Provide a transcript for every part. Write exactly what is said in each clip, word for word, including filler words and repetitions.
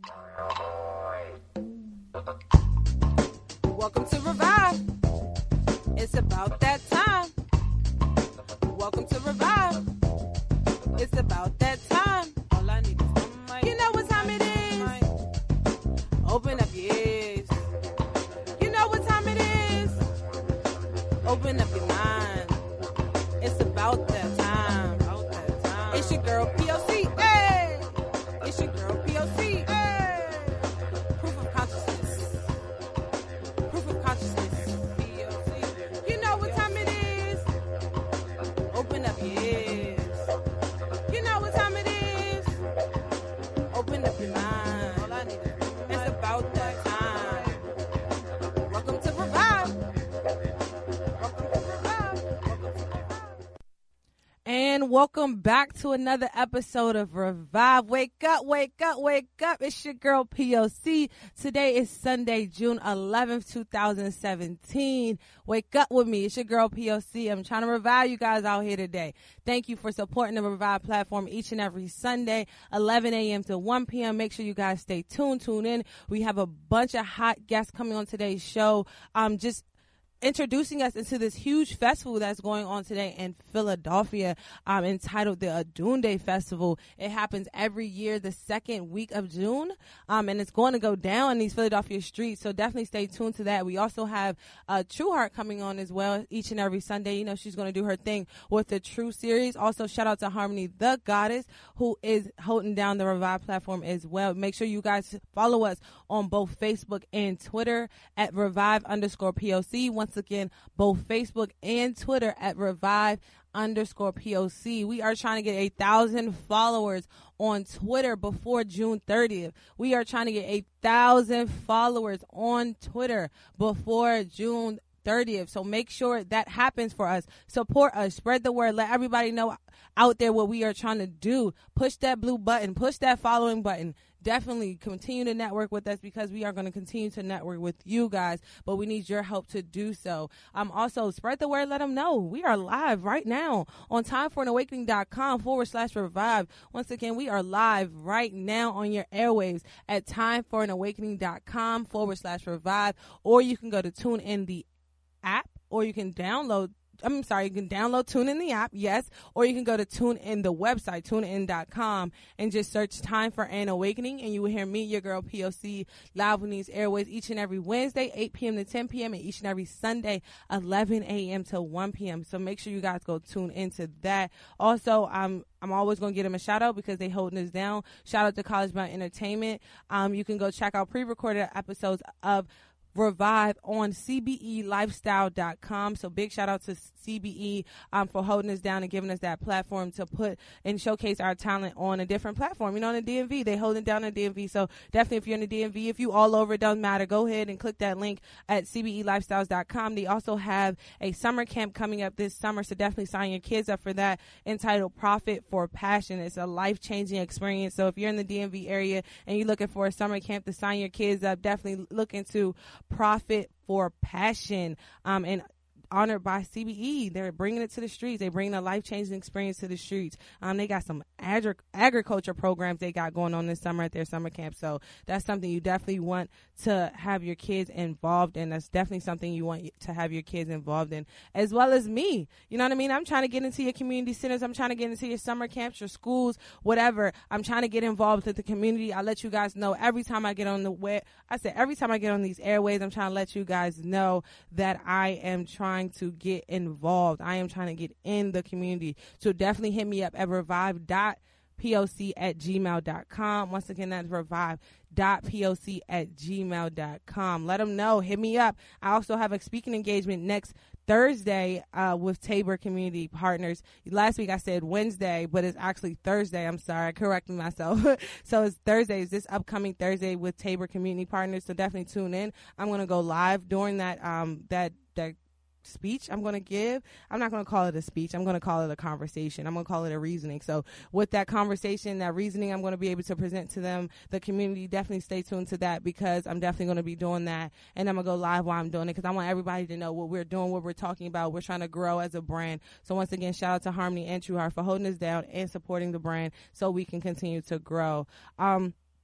Welcome to Revive. It's about that time. Welcome to Revive. It's about that time. All I need is one mic. You know what time it is. Open up your ears. You know what time it is. Open up your mind. It's about that time. About that time. It's your girl P O C. Hey! It's your girl P O C. Hey! Proof of consciousness. Proof of consciousness. P O C. You know what time it is. Open up your ears. You know what time it is. Open up your mind. All I need is it's about that time. Welcome to Revive. Welcome to Revive. Welcome to Revive. And welcome back to another episode of Revive. Wake up, wake up, wake up. It's your girl P O C. Today is Sunday, June eleventh, twenty seventeen. Wake up with me. It's your girl P O C. I'm trying to revive you guys out here today. Thank you for supporting the Revive platform each and every Sunday, eleven a.m. to one p.m. Make sure you guys stay tuned, tune in. We have a bunch of hot guests coming on today's show. Um, just introducing us into this huge festival that's going on today in Philadelphia, um, entitled the Adunde Festival. It happens every year the second week of June, um, and it's going to go down in these Philadelphia streets, so definitely stay tuned to that. We also have uh, True Heart coming on as well each and every Sunday. You know, she's going to do her thing with the True series. Also, shout out to Harmony the Goddess, who is holding down the Revive platform as well. Make sure you guys follow us on both Facebook and Twitter at Revive underscore P O C. Once again, both Facebook and Twitter at Revive underscore P O C. We are trying to get a thousand followers on Twitter before June thirtieth. We are trying to get a thousand followers on Twitter before June thirtieth. So make sure that happens for us. Support us. Spread the word. Let everybody know out there what we are trying to do. Push that blue button. Push that following button. Definitely continue to network with us, because we are going to continue to network with you guys, but we need your help to do so. Um, also, spread the word. Let them know. We are live right now on timeforanawakening.com forward slash revive. Once again, we are live right now on your airwaves at timeforanawakening.com forward slash revive, or you can go to tune in the app, or you can download I'm sorry, you can download TuneIn the app, yes, or you can go to TuneIn the website, tune in dot com, and just search Time for an Awakening, and you will hear me, your girl P O C, live on these airways each and every Wednesday, eight p.m. to ten p.m., and each and every Sunday, eleven a.m. to one p.m. So make sure you guys go tune into that. Also, I'm I'm always going to give them a shout out because they holding us down. Shout out to College Bound Entertainment. Um, you can go check out pre-recorded episodes of Revive on C B E lifestyle dot com. So big shout out to C B E um, for holding us down and giving us that platform to put and showcase our talent on a different platform. You know, in the D M V, they holding down the D M V. So definitely, if you're in the D M V, if you all over, it doesn't matter. Go ahead and click that link at C B E lifestyles dot com. They also have a summer camp coming up this summer, so definitely sign your kids up for that, entitled Profit for Passion. It's a life-changing experience. So if you're in the D M V area and you're looking for a summer camp to sign your kids up, definitely look into Profit for Passion, um, and honored by C B E. They're bringing it to the streets. They're bringing a life-changing experience to the streets. Um, they got some agri- agriculture programs they got going on this summer at their summer camp. So that's something you definitely want to have your kids involved in. That's definitely something you want to have your kids involved in, as well as me. You know what I mean? I'm trying to get into your community centers. I'm trying to get into your summer camps, your schools, whatever. I'm trying to get involved with the community. I let you guys know every time I get on the web. I said every time I get on these airways, I'm trying to let you guys know that I am trying to get involved. I am trying to get in the community. So definitely hit me up at revive dot poc at gmail dot com. Once again, that's revive dot poc at gmail dot com. Let them know. Hit me up. I also have a speaking engagement next Thursday uh, with Tabor Community Partners. Last week I said Wednesday, but it's actually Thursday. I'm sorry. I corrected myself. So it's Thursday. It's this upcoming Thursday with Tabor Community Partners. So definitely tune in. I'm going to go live during that, um, that, that, speech I'm going to give. I'm not going to call it a speech. I'm going to call it a conversation. I'm going to call it a reasoning. So with that conversation, that reasoning, I'm going to be able to present to them, the community. Definitely stay tuned to that, because I'm definitely going to be doing that, and I'm going to go live while I'm doing it, because I want everybody to know what we're doing, what we're talking about. We're trying to grow as a brand. So once again, shout out to Harmony and True Heart for holding us down and supporting the brand so we can continue to grow. Um,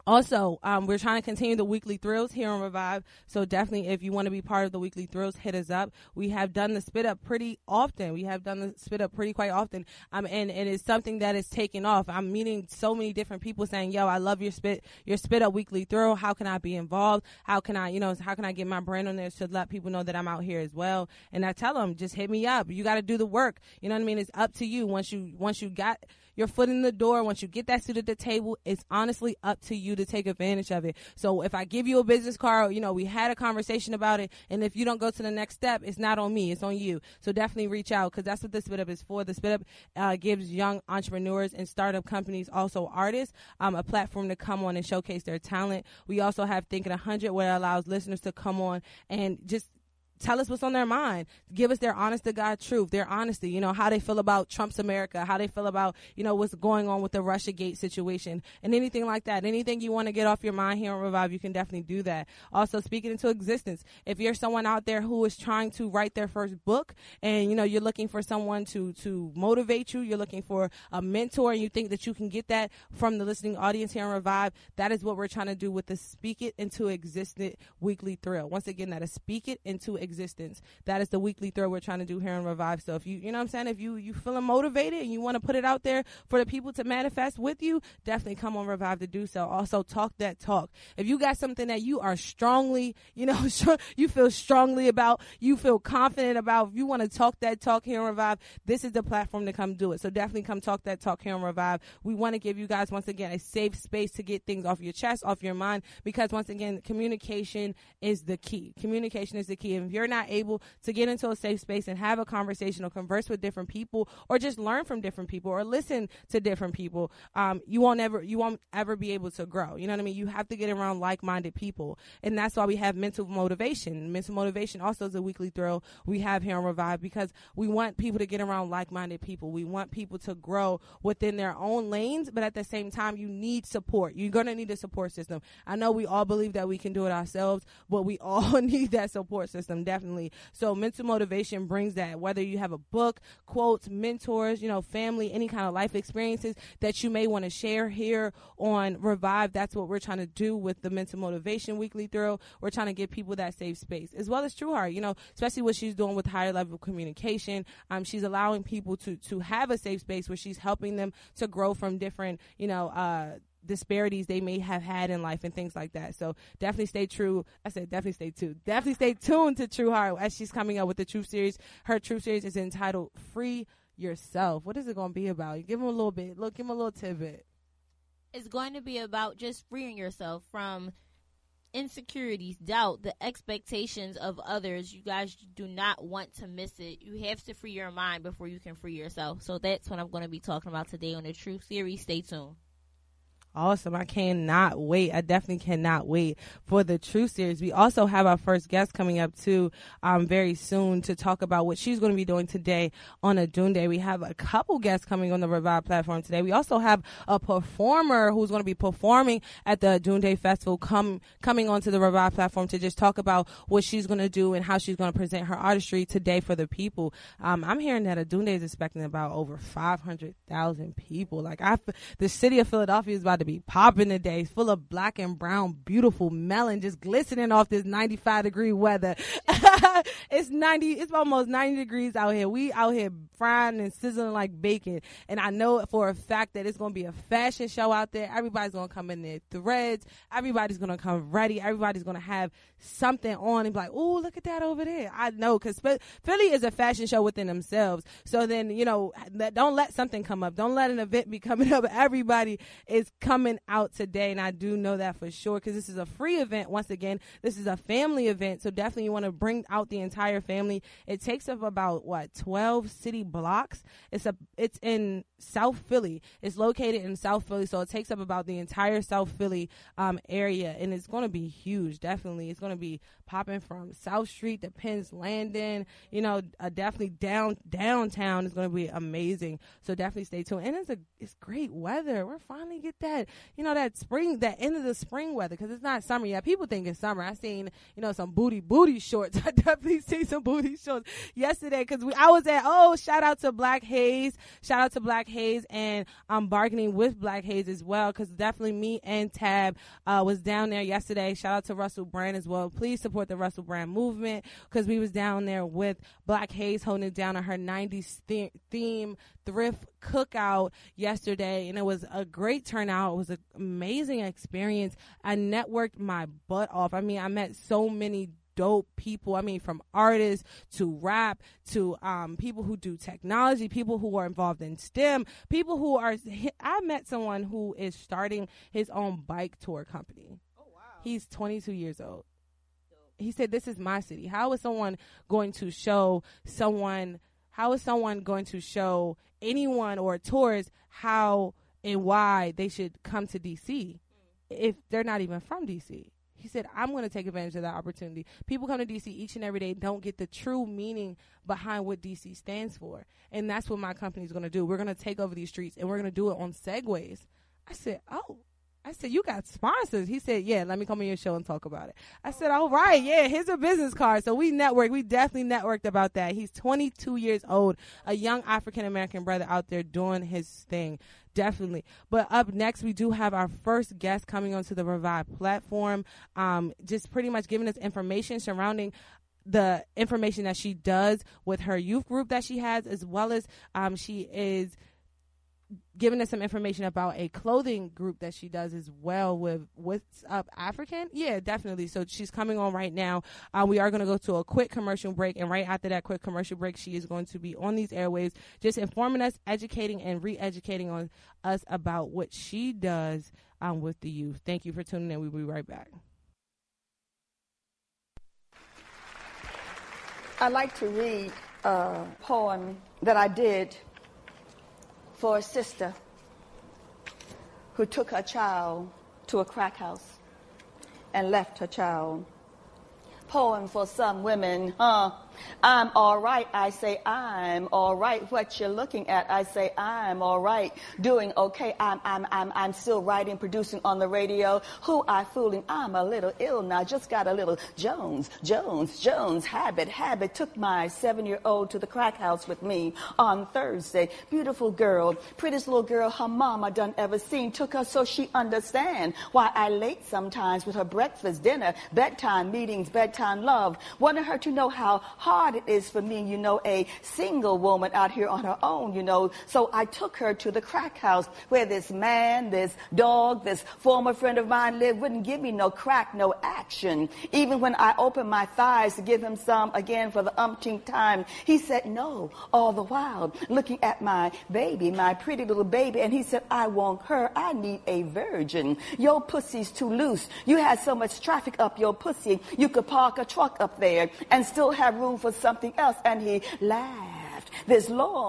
Also, um, we're trying to continue the weekly thrills here on Revive. So definitely, if you want to be part of the weekly thrills, hit us up. We have done the spit up pretty often. We have done the spit up pretty quite often. Um, and, and it's something that is taking off. I'm meeting so many different people saying, yo, I love your spit, your spit up weekly thrill. How can I be involved? How can I, you know, how can I get my brand on there to let people know that I'm out here as well? And I tell them, just hit me up. You got to do the work. You know what I mean? It's up to you. Once you, once you got your foot in the door, once you get that seat at the table, it's honestly up to you to take advantage of it. So if I give you a business card, you know, we had a conversation about it, and if you don't go to the next step, it's not on me, it's on you. So definitely reach out, because that's what the Spit Up is for. The Spit Up uh, gives young entrepreneurs and startup companies, also artists, um, a platform to come on and showcase their talent. We also have Thinking one hundred, where it allows listeners to come on and just tell us what's on their mind. Give us their honest to God truth, their honesty, you know, how they feel about Trump's America, how they feel about, you know, what's going on with the Russiagate situation and anything like that. Anything you want to get off your mind here on Revive, you can definitely do that. Also, speaking into existence. If you're someone out there who is trying to write their first book and, you know, you're looking for someone to, to motivate you, you're looking for a mentor, and you think that you can get that from the listening audience here on Revive, that is what we're trying to do with the Speak It Into Existence weekly thrill. Once again, that is Speak It Into Existence. Existence. That is the weekly thrill we're trying to do here on Revive. So if you, you know what I'm saying, if you, you feeling motivated and you want to put it out there for the people to manifest with you, definitely come on Revive to do so. Also, talk that talk. If you got something that you are strongly, you know, you feel strongly about, you feel confident about, if you want to talk that talk here on Revive, this is the platform to come do it. So definitely come talk that talk here on Revive. We want to give you guys, once again, a safe space to get things off your chest, off your mind, because once again, communication is the key. Communication is the key. And if you're not able to get into a safe space and have a conversation or converse with different people, or just learn from different people or listen to different people, um, you won't ever, you won't ever be able to grow. You know what I mean? You have to get around like-minded people. And that's why we have mental motivation. Mental motivation also is a weekly thrill we have here on Revive, because we want people to get around like-minded people. We want people to grow within their own lanes, but at the same time, you need support. You're going to need a support system. I know we all believe that we can do it ourselves, but we all need that support system. Definitely. So mental motivation brings that, whether you have a book, quotes, mentors, you know, family, any kind of life experiences that you may want to share here on Revive. That's what we're trying to do with the mental motivation weekly thrill. We're trying to give people that safe space, as well as True Heart, you know, especially what she's doing with higher level communication. Um, she's allowing people to, to have a safe space where she's helping them to grow from different, you know, uh, disparities they may have had in life and things like that. So definitely stay true. I said definitely stay tuned. Definitely stay tuned to True Heart as she's coming up with the Truth series. Her Truth series is entitled Free Yourself. What is it going to be about? Give them a little bit. Look, give them a little tidbit. It's going to be about just freeing yourself from insecurities, doubt, the expectations of others. You guys do not want to miss it. You have to free your mind before you can free yourself. So that's what I'm going to be talking about today on the Truth series. Stay tuned. Awesome. I cannot wait. I definitely cannot wait for the True series. We also have our first guest coming up too, um, very soon to talk about what she's going to be doing today on a Dune Day. We have a couple guests coming on the Revive platform today. We also have a performer who's going to be performing at the Dune Day Festival come, coming onto the Revive platform to just talk about what she's going to do and how she's going to present her artistry today for the people. Um, I'm hearing that a Dune Day is expecting about over five hundred thousand people. Like I, the city of Philadelphia is about to be popping today, full of black and brown, beautiful melon just glistening off this ninety-five degree weather. It's ninety, it's almost ninety degrees out here. We out here frying and sizzling like bacon. And I know for a fact that it's going to be a fashion show out there. Everybody's going to come in their threads. Everybody's going to come ready. Everybody's going to have something on and be like, oh, look at that over there. I know, because Philly is a fashion show within themselves. So then, you know, don't let something come up. Don't let an event be coming up. Everybody is coming out today, and I do know that for sure, because this is a free event. Once again, this is a family event, so definitely you want to bring out the entire family. It takes up about what twelve city blocks. It's a it's in South Philly. It's located in South Philly, so it takes up about the entire South Philly um, area, and it's going to be huge. Definitely, it's going to be popping from South Street to Penn's Landing. You know, uh, definitely down downtown is going to be amazing. So definitely stay tuned. And it's a it's great weather. We're finally get that that, you know, that spring, that end of the spring weather, because it's not summer yet. People think it's summer. I seen, you know, some booty booty shorts. I definitely seen some booty shorts yesterday because we I was at, oh, shout out to Black Haze. Shout out to Black Haze, and I'm bargaining with Black Haze as well, because definitely me and Tab uh, was down there yesterday. Shout out to Russell Brand as well. Please support the Russell Brand movement, because we was down there with Black Haze holding it down on her nineties the- theme thrift cookout yesterday, and it was a great turnout. It was an amazing experience. I networked my butt off. I mean, I met so many dope people. I mean, from artists to rap to um, people who do technology, people who are involved in STEM, people who are, I met someone who is starting his own bike tour company. Oh, wow. He's twenty-two years old. He said, this is my city. How is someone going to show someone, how is someone going to show anyone or tourists how and why they should come to D C if they're not even from D C? He said, I'm going to take advantage of that opportunity. People come to D C each and every day, don't get the true meaning behind what D C stands for. And that's what my company is going to do. We're going to take over these streets, and we're going to do it on Segways. I said, oh. I said, you got sponsors? He said, yeah, let me come on your show and talk about it. I said, all right, yeah, here's a business card. So we networked. We definitely networked about that. He's twenty-two years old, a young African-American brother out there doing his thing. Definitely. But up next, we do have our first guest coming onto the Revive platform, um, just pretty much giving us information surrounding the information that she does with her youth group that she has, as well as um, she is giving us some information about a clothing group that she does as well with What's Up African. Yeah, definitely. So she's coming on right now. Uh, we are going to go to a quick commercial break, and right after that quick commercial break, she is going to be on these airwaves just informing us, educating, and re-educating on us about what she does um, with the youth. Thank you for tuning in. We'll be right back. I'd like to read a poem that I did for a sister who took her child to a crack house and left her child. Poem for some women, huh? I'm all right, I say I'm all right. What you're looking at, I say I'm all right. Doing okay, I'm I'm I'm I'm still writing, producing on the radio. Who I fooling? I'm a little ill now, just got a little Jones, Jones, Jones habit, habit. Took my seven-year-old to the crack house with me on Thursday. Beautiful girl, prettiest little girl her mama done ever seen. Took her so she understand why I late sometimes with her breakfast, dinner, bedtime meetings, bedtime love. Wanted her to know how hard it is for me, you know, a single woman out here on her own, you know. So I took her to the crack house where this man, this dog, this former friend of mine lived, wouldn't give me no crack, no action. Even when I opened my thighs to give him some again for the umpteenth time, he said no, all the while looking at my baby, my pretty little baby, and he said, I want her, I need a virgin. Your pussy's too loose. You had so much traffic up your pussy, you could park a truck up there and still have room for something else. And he laughed, this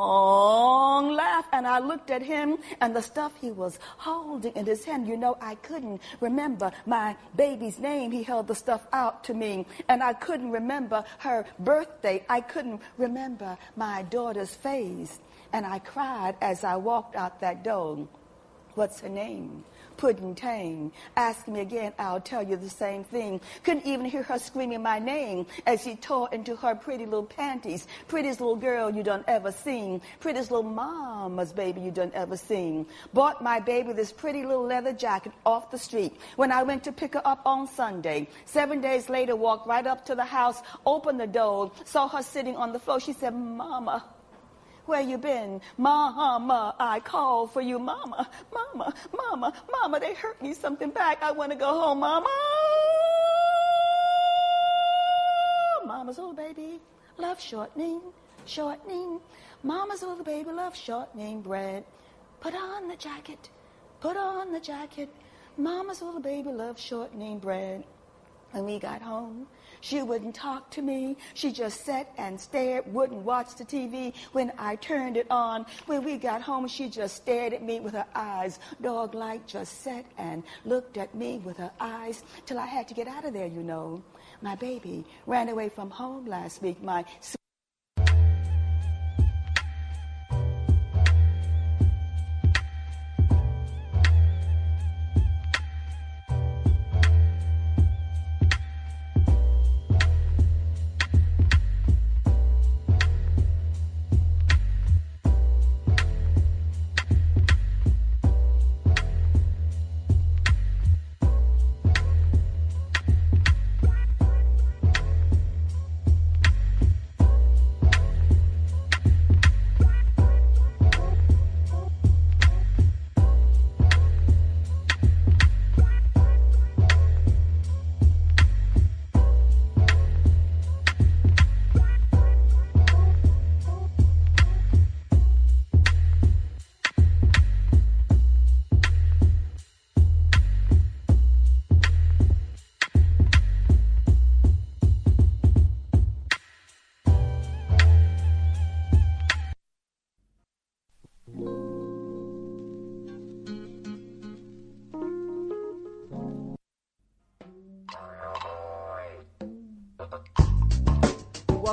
long laugh, and I looked at him and the stuff he was holding in his hand, you know, I couldn't remember my baby's name. He held the stuff out to me, and I couldn't remember her birthday. I couldn't remember my daughter's face, and I cried as I walked out that door. What's her name? Pudding Tang. Ask me again, I'll tell you the same thing. Couldn't even hear her screaming my name as she tore into her pretty little panties. Prettiest little girl you done ever seen. Prettiest little mama's baby you done ever seen. Bought my baby this pretty little leather jacket off the street when I went to pick her up on Sunday. Seven days later, walked right up to the house, opened the door, saw her sitting on the floor. She said, Mama, where you been? Mama, I called for you. Mama, mama, mama, mama, they hurt me something back. I want to go home, mama. Mama's little baby love shortening, shortening. Mama's little baby love shortening bread. Put on the jacket, put on the jacket. Mama's little baby love shortening bread. When we got home, she wouldn't talk to me. She just sat and stared, wouldn't watch the T V when I turned it on. When we got home, she just stared at me with her eyes, dog-like, just sat and looked at me with her eyes till I had to get out of there, you know. My baby ran away from home last week. My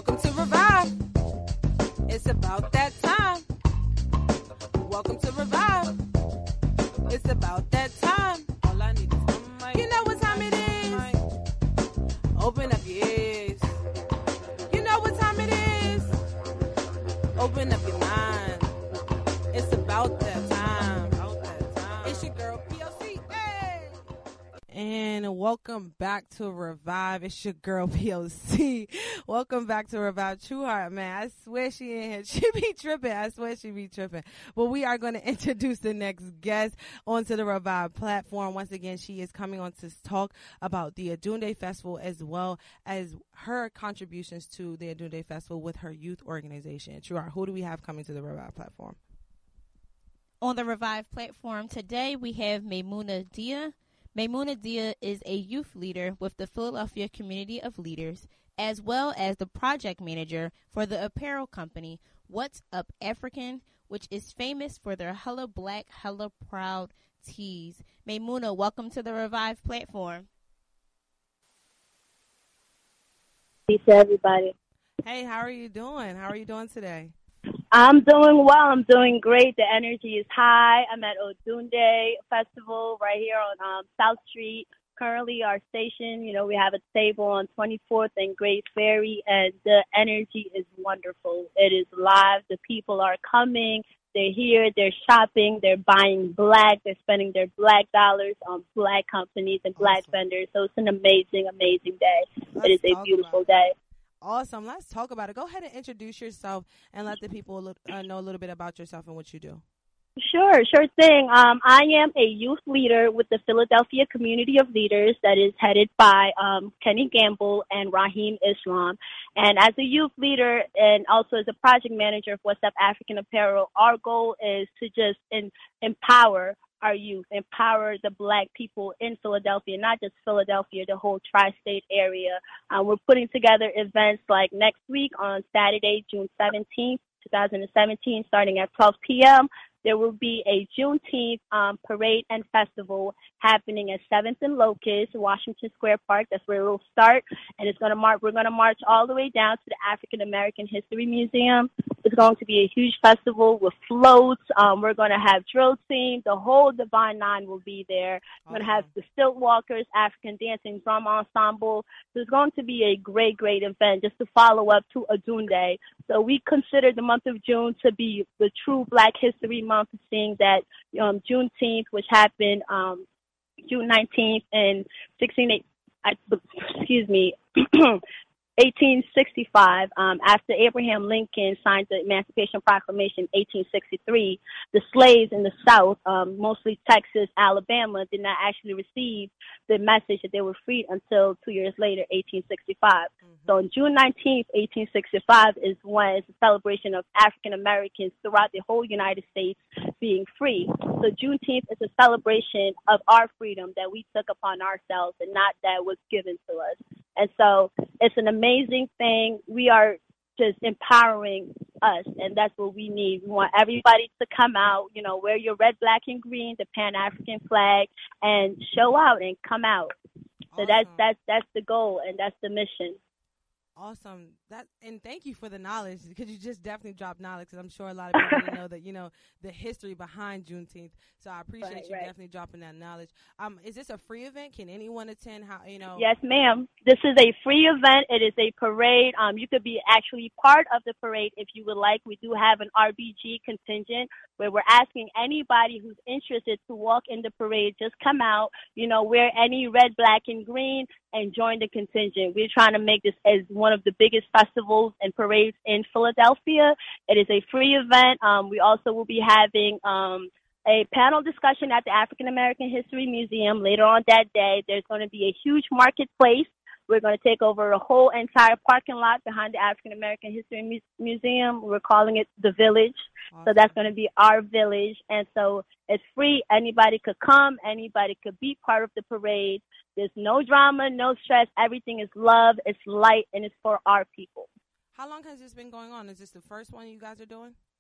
Welcome to Revive. It's about that time. Welcome to Revive. It's about that time. All I need is one mic. You know what time it is. Open up your ears. You know what time it is. Open up your mind. It's about that time. About that time. It's your girl P L C. Hey. And welcome back to Revive. It's your girl P O C. Welcome back to Revive. True Heart, man. I swear she in here. She be tripping. I swear she be tripping. But we are going to introduce the next guest onto the Revive platform. Once again, she is coming on to talk about the Adunde Festival as well as her contributions to the Adunde Festival with her youth organization. True Heart, who do we have coming to the Revive platform? On the Revive platform today, we have Maymuna Dia. Maymuna Dia is a youth leader with the Philadelphia Community of Leaders, as well as the project manager for the apparel company What's Up African, which is famous for their Hella Black, Hella Proud tees. Maymuna, welcome to the Revive platform. Peace to everybody. Hey, how are you doing? How are you doing today? I'm doing well. I'm doing great. The energy is high. I'm at Odunde Festival right here on um, South Street. Currently, our station, you know, we have a table on twenty-fourth and Great Ferry, and the energy is wonderful. It is live. The people are coming. They're here. They're shopping. They're buying black. They're spending their black dollars on black companies and black Awesome. vendors. So it's an amazing, amazing day. Let's it is a talk beautiful about day. Awesome. Let's talk about it. Go ahead and introduce yourself and let the people look, uh, know a little bit about yourself and what you do. Sure, sure thing. Um, I am a youth leader with the Philadelphia Community of Leaders that is headed by um, Kenny Gamble and Raheem Islam. And as a youth leader and also as a project manager of What's Up African Apparel, our goal is to just in, empower our youth, empower the black people in Philadelphia, not just Philadelphia, the whole tri-state area. Uh, we're putting together events like next week on Saturday, June seventeenth, twenty seventeen, starting at twelve p.m. There will be a Juneteenth um, parade and festival happening at seventh and Locust, Washington Square Park. That's where it will start, and it's going to march. We're going to march all the way down to the African American History Museum. It's going to be a huge festival with floats. Um, we're going to have drill team. The whole Divine Nine will be there. We're going to have the Stilt Walkers, African Dancing Drum Ensemble. So it's going to be a great, great event just to follow up to Adunde. So we consider the month of June to be the true Black History Month, seeing that um, Juneteenth, which happened um, June nineteenth and sixteen, excuse me, eighteen sixty-five, um, after Abraham Lincoln signed the Emancipation Proclamation eighteen sixty-three, the slaves in the South, um, mostly Texas, Alabama, did not actually receive the message that they were freed until two years later, eighteen sixty-five. Mm-hmm. So on June nineteenth, eighteen sixty-five is when it's a celebration of African Americans throughout the whole United States being free. So Juneteenth is a celebration of our freedom that we took upon ourselves and not that was given to us. And so it's an amazing thing. We are just empowering us, and that's what we need. We want everybody to come out, you know, wear your red, black, and green, the Pan-African flag, and show out and come out. Awesome. So that's that's that's the goal, and that's the mission. Awesome. That and thank you for the knowledge, because you just definitely dropped knowledge, because I'm sure a lot of people didn't know that, you know, the history behind Juneteenth. So I appreciate right, you right. definitely dropping that knowledge. Um, is this a free event? Can anyone attend? How you know? Yes, ma'am. This is a free event. It is a parade. Um, you could be actually part of the parade if you would like. We do have an R B G contingent where we're asking anybody who's interested to walk in the parade, just come out, you know, wear any red, black, and green, and join the contingent. We're trying to make this as one of the biggest festivals and parades in Philadelphia. It is a free event. Um, we also will be having um, a panel discussion at the African American History Museum later on that day. There's going to be a huge marketplace. We're going to take over a whole entire parking lot behind the African American History Mu- Museum. We're calling it the Village. Awesome. So that's going to be our village. And so it's free. Anybody could come. Anybody could be part of the parade. There's no drama, no stress. Everything is love. It's light, and it's for our people. How long has this been going on? Is this the first one you guys are doing? Uh,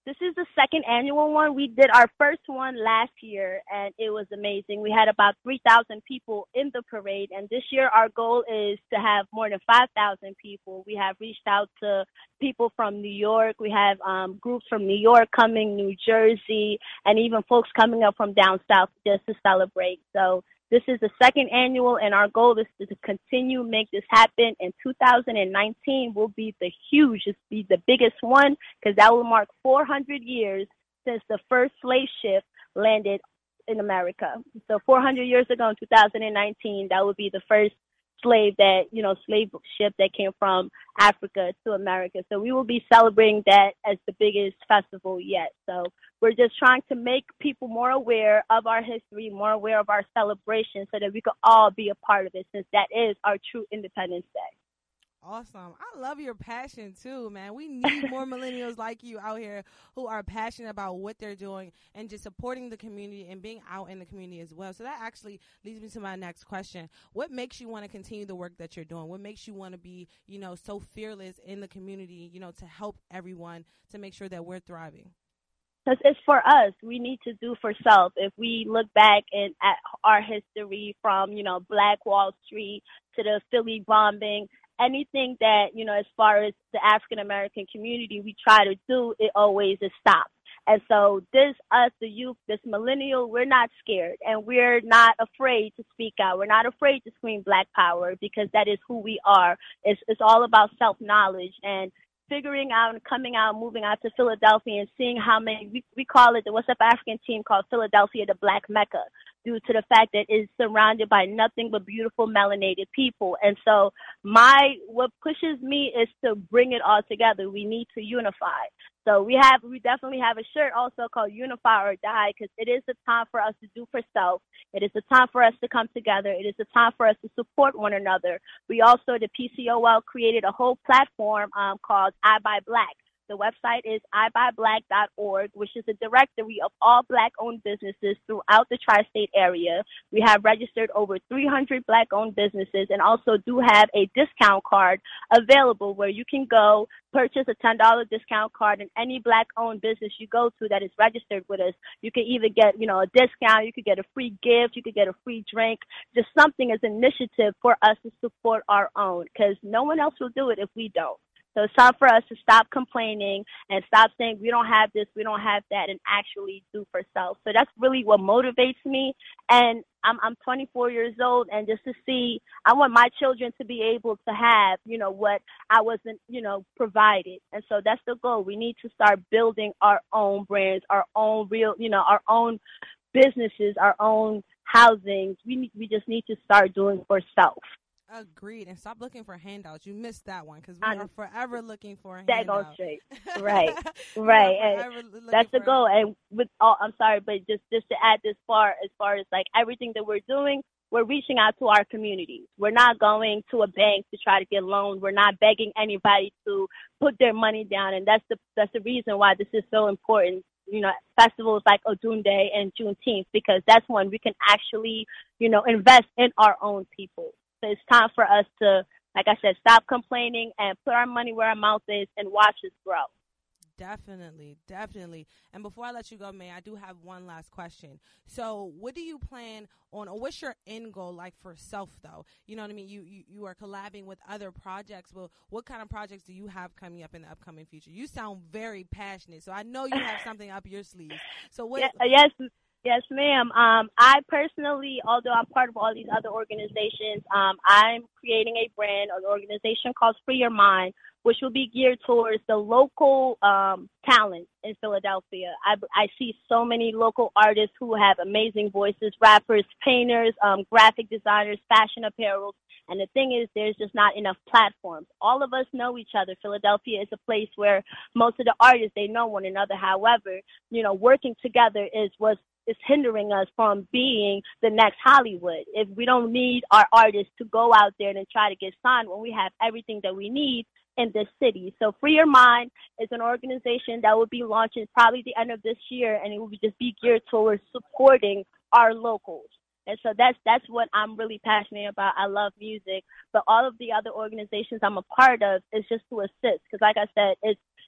This is the second annual one. We did our first one last year, and it was amazing. We had about three thousand people in the parade, and this year our goal is to have more than five thousand people. We have reached out to people from New York. We have um, groups from New York coming, New Jersey, and even folks coming up from down south just to celebrate. So this is the second annual, and our goal is to continue make this happen. In two thousand nineteen will be the huge, it's be the biggest one, because that will mark four hundred years since the first slave ship landed in America. So four hundred years ago in two thousand nineteen, that would be the first slave that, you know, slave ship that came from Africa to America. So we will be celebrating that as the biggest festival yet. So we're just trying to make people more aware of our history, more aware of our celebration, so that we could all be a part of it, since that is our true Independence Day. Awesome. I love your passion too, man. We need more millennials like you out here who are passionate about what they're doing and just supporting the community and being out in the community as well. So that actually leads me to my next question. What makes you want to continue the work that you're doing? What makes you want to be, you know, so fearless in the community, you know, to help everyone to make sure that we're thriving? Because it's for us. We need to do for self. If we look back in, at our history from, you know, Black Wall Street to the Philly bombing, anything that, you know, as far as the African-American community we try to do, it always is stop. And so this, us, the youth, this millennial, we're not scared, and we're not afraid to speak out. We're not afraid to scream Black Power, because that is who we are. It's, it's all about self-knowledge and figuring out and coming out, moving out to Philadelphia and seeing how many, we, we call it, the What's Up African team called Philadelphia the Black Mecca, due to the fact that it's surrounded by nothing but beautiful melanated people. And so my, what pushes me is to bring it all together. We need to unify. So we have, we definitely have a shirt also called Unify or Die, because it is a time for us to do for self. It is a time for us to come together. It is a time for us to support one another. We also, the P C O L, created a whole platform um, called I Buy Black. The website is i buy black dot org, which is a directory of all Black-owned businesses throughout the tri-state area. We have registered over three hundred Black-owned businesses, and also do have a discount card available where you can go purchase a ten dollars discount card in any Black-owned business you go to that is registered with us. You can either get, you know, a discount, you could get a free gift, you could get a free drink, just something as an initiative for us to support our own, because no one else will do it if we don't. So it's time for us to stop complaining and stop saying we don't have this, we don't have that, and actually do for self. So that's really what motivates me. And I'm I'm twenty-four years old, and just to see, I want my children to be able to have, you know, what I wasn't, you know, provided. And so that's the goal. We need to start building our own brands, our own real, you know, our own businesses, our own housings. We need, we just need to start doing for self. Agreed. And stop looking for handouts. You missed that one, because we I'm, are forever looking for a that handout. Goes straight. Right. Right. And that's the goal. And with all, I'm sorry, but just, just to add this far, as far as like everything that we're doing, we're reaching out to our communities. We're not going to a bank to try to get loans. We're not begging anybody to put their money down. And that's the, that's the reason why this is so important. You know, festivals like Odun Day and Juneteenth, because that's when we can actually, you know, invest in our own people. So it's time for us to, like I said, stop complaining and put our money where our mouth is and watch us grow. Definitely, definitely. And before I let you go, May, I do have one last question. So what do you plan on, or what's your end goal like for self, though? You know what I mean? You, you, you are collabing with other projects. Well, what kind of projects do you have coming up in the upcoming future? You sound very passionate, so I know you have something up your sleeves. So what? Yeah, yes, Yes, ma'am. Um, I personally, although I'm part of all these other organizations, um, I'm creating a brand, an organization called Free Your Mind, which will be geared towards the local um, talent in Philadelphia. I, I see so many local artists who have amazing voices, rappers, painters, um, graphic designers, fashion apparel. And the thing is, there's just not enough platforms. All of us know each other. Philadelphia is a place where most of the artists, they know one another. However, you know, working together is what's is hindering us from being the next Hollywood. If we don't need our artists to go out there and try to get signed when we have everything that we need in this city. So Free Your Mind is an organization that will be launching probably the end of this year, and it will just be geared towards supporting our locals. And so that's that's what I'm really passionate about. I love music, but all of the other organizations I'm a part of is just to assist. Because like I said, it's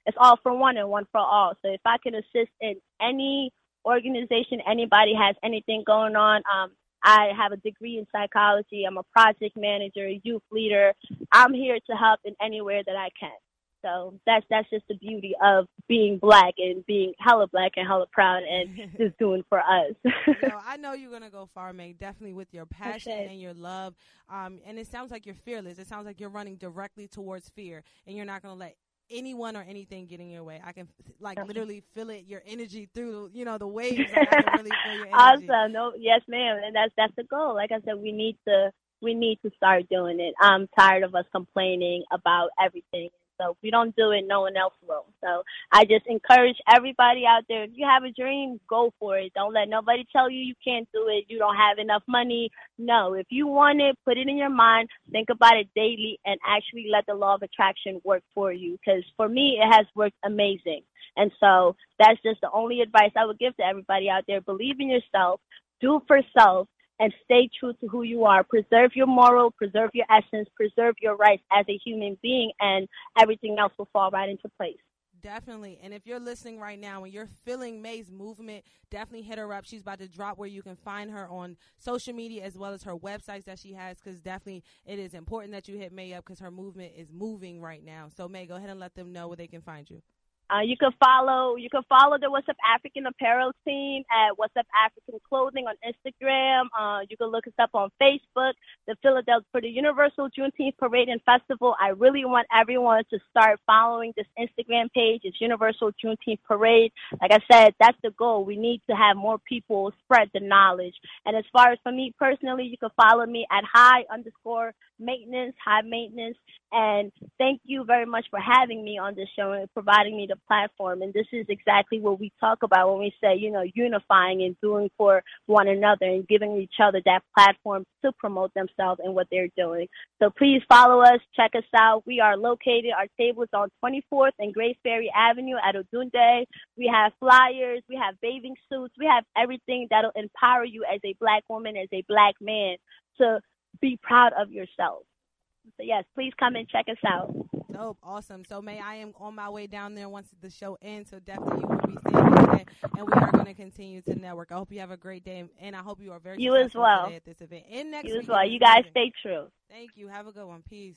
it's all for one and one for all. So if I can assist in any organization, anybody has anything going on, um, I have a degree in psychology. I'm a project manager, a youth leader. I'm here to help in anywhere that I can. So that's that's just the beauty of being black and being hella black and hella proud and just doing for us. Yo, I know you're going to go far, May, definitely with your passion Okay. and your love. Um, and it sounds like you're fearless. It sounds like you're running directly towards fear, and you're not going to let anyone or anything get in your way. I can like literally feel it, your energy through, you know, the waves. Like, I can really feel your energy. Awesome. No, yes, ma'am. And that's that's the goal. Like I said, we need to we need to start doing it. I'm tired of us complaining about everything. So if we don't do it, no one else will. So I just encourage everybody out there, if you have a dream, go for it. Don't let nobody tell you you can't do it, you don't have enough money. No, if you want it, put it in your mind, think about it daily, and actually let the law of attraction work for you. Because for me, it has worked amazing. And so that's just the only advice I would give to everybody out there. Believe in yourself, do for self, and stay true to who you are. Preserve your moral, preserve your essence, preserve your rights as a human being, and everything else will fall right into place. Definitely. And if you're listening right now and you're feeling May's movement, definitely hit her up. She's about to drop where you can find her on social media as well as her websites that she has, because definitely it is important that you hit May up because her movement is moving right now. So, May, go ahead and let them know where they can find you. Uh, you can follow you can follow the What's Up African apparel team at What's Up African Clothing on Instagram. Uh, you can look us up on Facebook. The Philadelphia for the Universal Juneteenth Parade and Festival. I really want everyone to start following this Instagram page. It's Universal Juneteenth Parade. Like I said, that's the goal. We need to have more people spread the knowledge. And as far as for me personally, you can follow me at high underscore maintenance, high maintenance. And thank you very much for having me on this show and providing me the platform. And this is exactly what we talk about when we say, you know, unifying and doing for one another and giving each other that platform to promote themselves and what they're doing. So please follow us, check us out. We are located, our table is on twenty-fourth and Grace Ferry Avenue at Odunde. We have flyers, we have bathing suits, we have everything that'll empower you as a black woman, as a black man, to be proud of yourself. So yes, please come and check us out. Dope, awesome. So, May, I am on my way down there once the show ends, so definitely you will be seeing me today, and we are going to continue to network. I hope you have a great day, and I hope you are very you as well today at this event. And next you week, as well. You guys stay true. Thank you. Have a good one. Peace.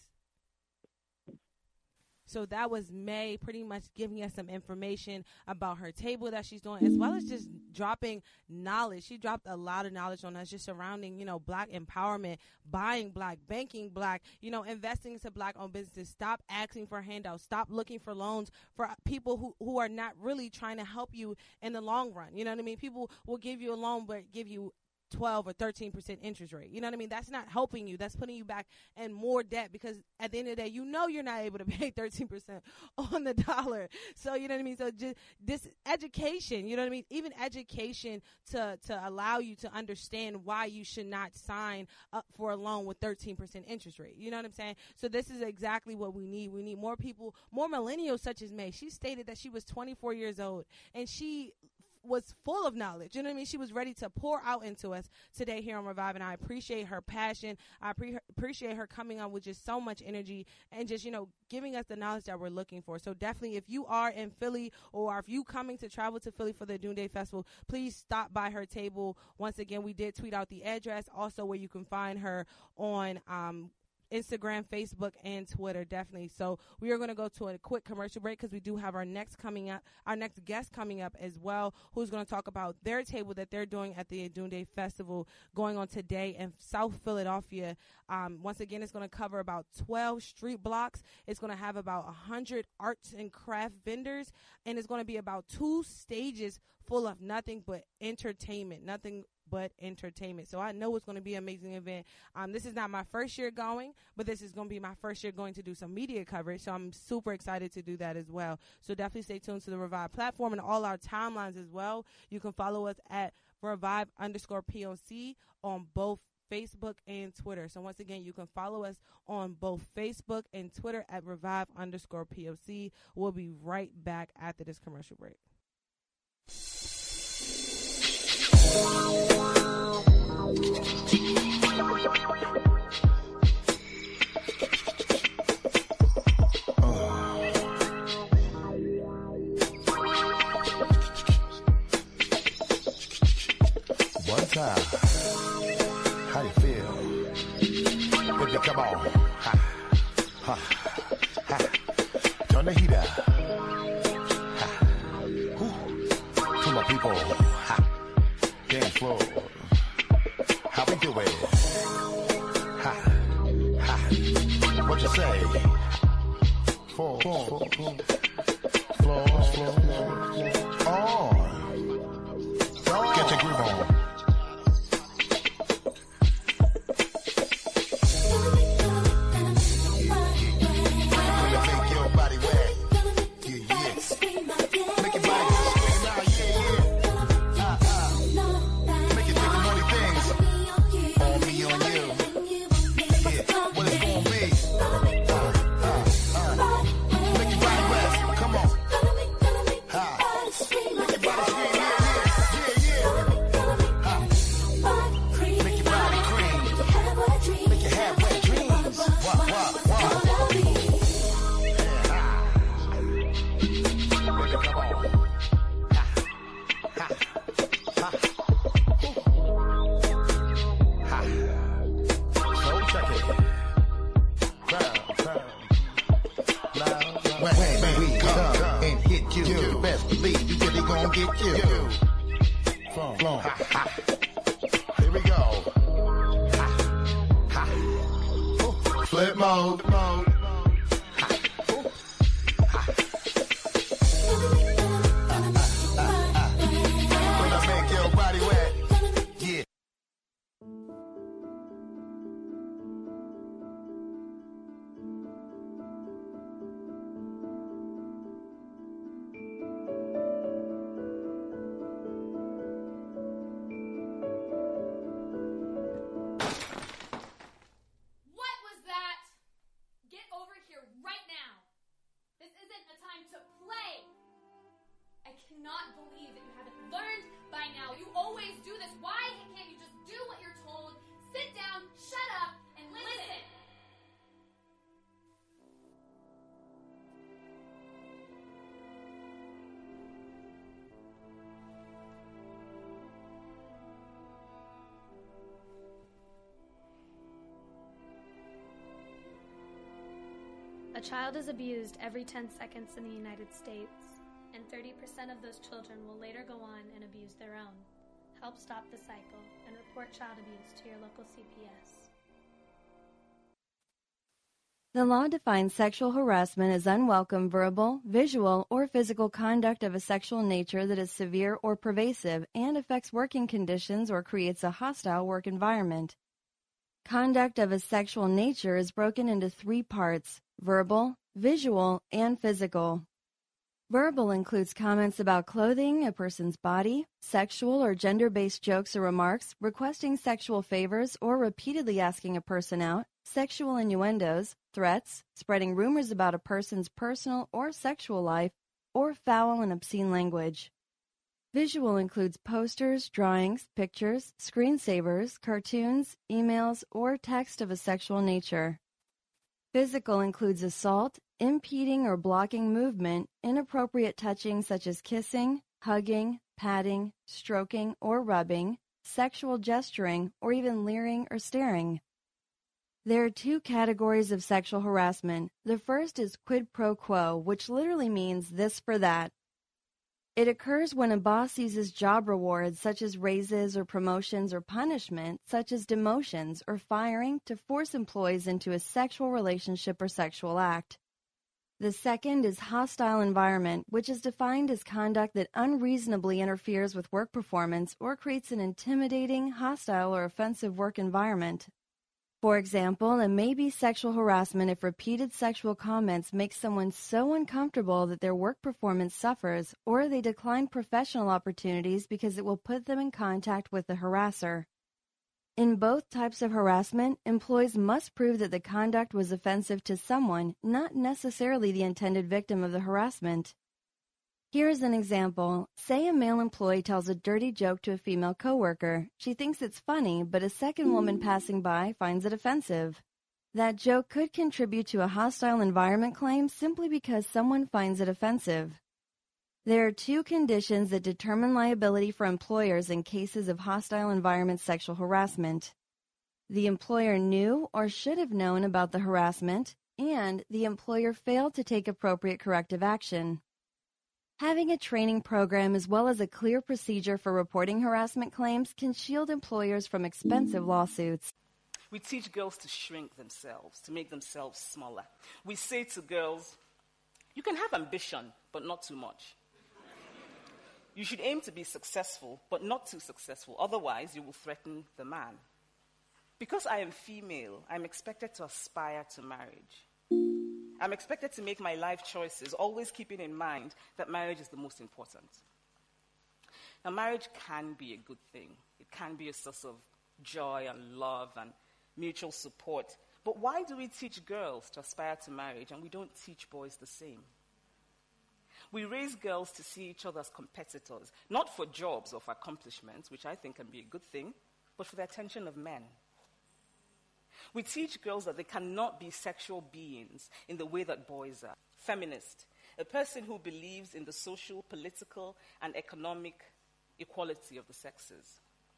So that was May pretty much giving us some information about her table that she's doing, as well as just dropping knowledge. She dropped a lot of knowledge on us just surrounding, you know, black empowerment, buying black, banking black, you know, investing into black-owned businesses. Stop asking for handouts. Stop looking for loans for people who, who are not really trying to help you in the long run. You know what I mean? People will give you a loan but give you twelve or thirteen percent interest rate. You know what I mean? That's not helping you. That's putting you back in more debt, because at the end of the day, you know you're not able to pay thirteen percent on the dollar. So, you know what I mean? So just this education, you know what I mean? Even education to, to allow you to understand why you should not sign up for a loan with thirteen percent interest rate. You know what I'm saying? So this is exactly what we need. We need more people, more millennials such as May. She stated that she was twenty-four years old and she was full of knowledge. You know what I mean? She was ready to pour out into us today here on Revive, and I appreciate her passion. I pre- appreciate her coming on with just so much energy and just, you know, giving us the knowledge that we're looking for. So definitely, if you are in Philly or if you coming to travel to Philly for the Doomsday Festival, please stop by her table. Once again, we did tweet out the address, also where you can find her on um Instagram, Facebook, and Twitter, definitely. So we are going to go to a quick commercial break because we do have our next coming up, our next guest coming up as well, who's going to talk about their table that they're doing at the Doomsday Festival going on today in South Philadelphia. Um, once again, it's going to cover about twelve street blocks. It's going to have about one hundred arts and craft vendors, and it's going to be about two stages full of nothing but entertainment, nothing but entertainment. So I know it's going to be an amazing event. Um, this is not my first year going, but this is going to be my first year going to do some media coverage. So I'm super excited to do that as well. So definitely stay tuned to the Revive platform and all our timelines as well. You can follow us at Revive underscore P O C on both Facebook and Twitter. So once again, you can follow us on both Facebook and Twitter at Revive underscore P O C. We'll be right back after this commercial break. Baby, come on. Ha. Ha. Ha. Turn the heat up. Ha. Whew. To my people. Ha. Dance floor. How we do it? Ha. Ha. What you say? Four, four, four, four. Floor, floor, on. Get your groove on. A child is abused every ten seconds in the United States, and thirty percent of those children will later go on and abuse their own. Help stop the cycle and report child abuse to your local C P S. The law defines sexual harassment as unwelcome verbal, visual, or physical conduct of a sexual nature that is severe or pervasive and affects working conditions or creates a hostile work environment. Conduct of a sexual nature is broken into three parts: verbal, visual, and physical. Verbal includes comments about clothing, a person's body, sexual or gender-based jokes or remarks, requesting sexual favors or repeatedly asking a person out, sexual innuendos, threats, spreading rumors about a person's personal or sexual life, or foul and obscene language. Visual includes posters, drawings, pictures, screensavers, cartoons, emails, or text of a sexual nature. Physical includes assault, impeding or blocking movement, inappropriate touching such as kissing, hugging, patting, stroking, or rubbing, sexual gesturing, or even leering or staring. There are two categories of sexual harassment. The first is quid pro quo, which literally means this for that. It occurs when a boss uses job rewards such as raises or promotions or punishment such as demotions or firing to force employees into a sexual relationship or sexual act. The second is hostile environment, which is defined as conduct that unreasonably interferes with work performance or creates an intimidating, hostile, or offensive work environment. For example, it may be sexual harassment if repeated sexual comments make someone so uncomfortable that their work performance suffers, or they decline professional opportunities because it will put them in contact with the harasser. In both types of harassment, employees must prove that the conduct was offensive to someone, not necessarily the intended victim of the harassment. Here is an example. Say a male employee tells a dirty joke to a female coworker. She thinks it's funny, but a second woman passing by finds it offensive. That joke could contribute to a hostile environment claim simply because someone finds it offensive. There are two conditions that determine liability for employers in cases of hostile environment sexual harassment. the employer knew or should have known about the harassment, and the employer failed to take appropriate corrective action. Having a training program as well as a clear procedure for reporting harassment claims can shield employers from expensive lawsuits. We teach girls to shrink themselves, to make themselves smaller. We say to girls, you can have ambition, but not too much. You should aim to be successful, but not too successful. Otherwise, you will threaten the man. Because I am female, I'm expected to aspire to marriage. I'm expected to make my life choices, always keeping in mind that marriage is the most important. Now, marriage can be a good thing. It can be a source of joy and love and mutual support. But why do we teach girls to aspire to marriage and we don't teach boys the same? We raise girls to see each other as competitors, not for jobs or for accomplishments, which I think can be a good thing, but for the attention of men. We teach girls that they cannot be sexual beings in the way that boys are. Feminist, a person who believes in the social, political, and economic equality of the sexes.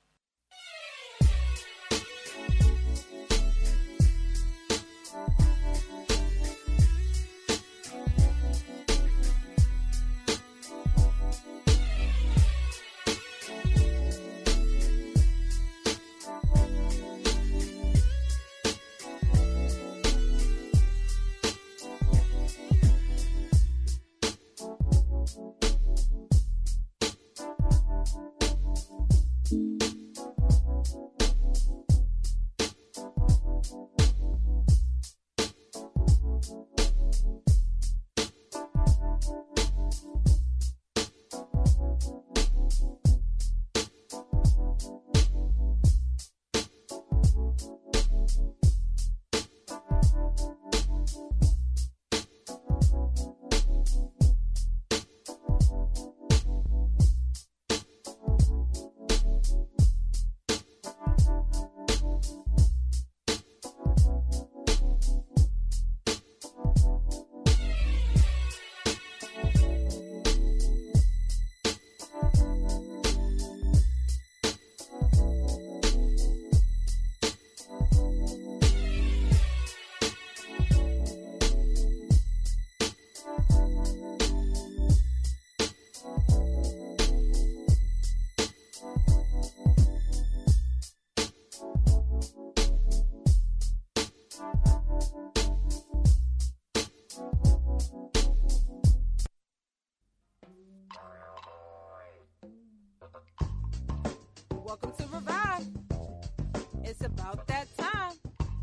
Welcome to Revive. It's about that time.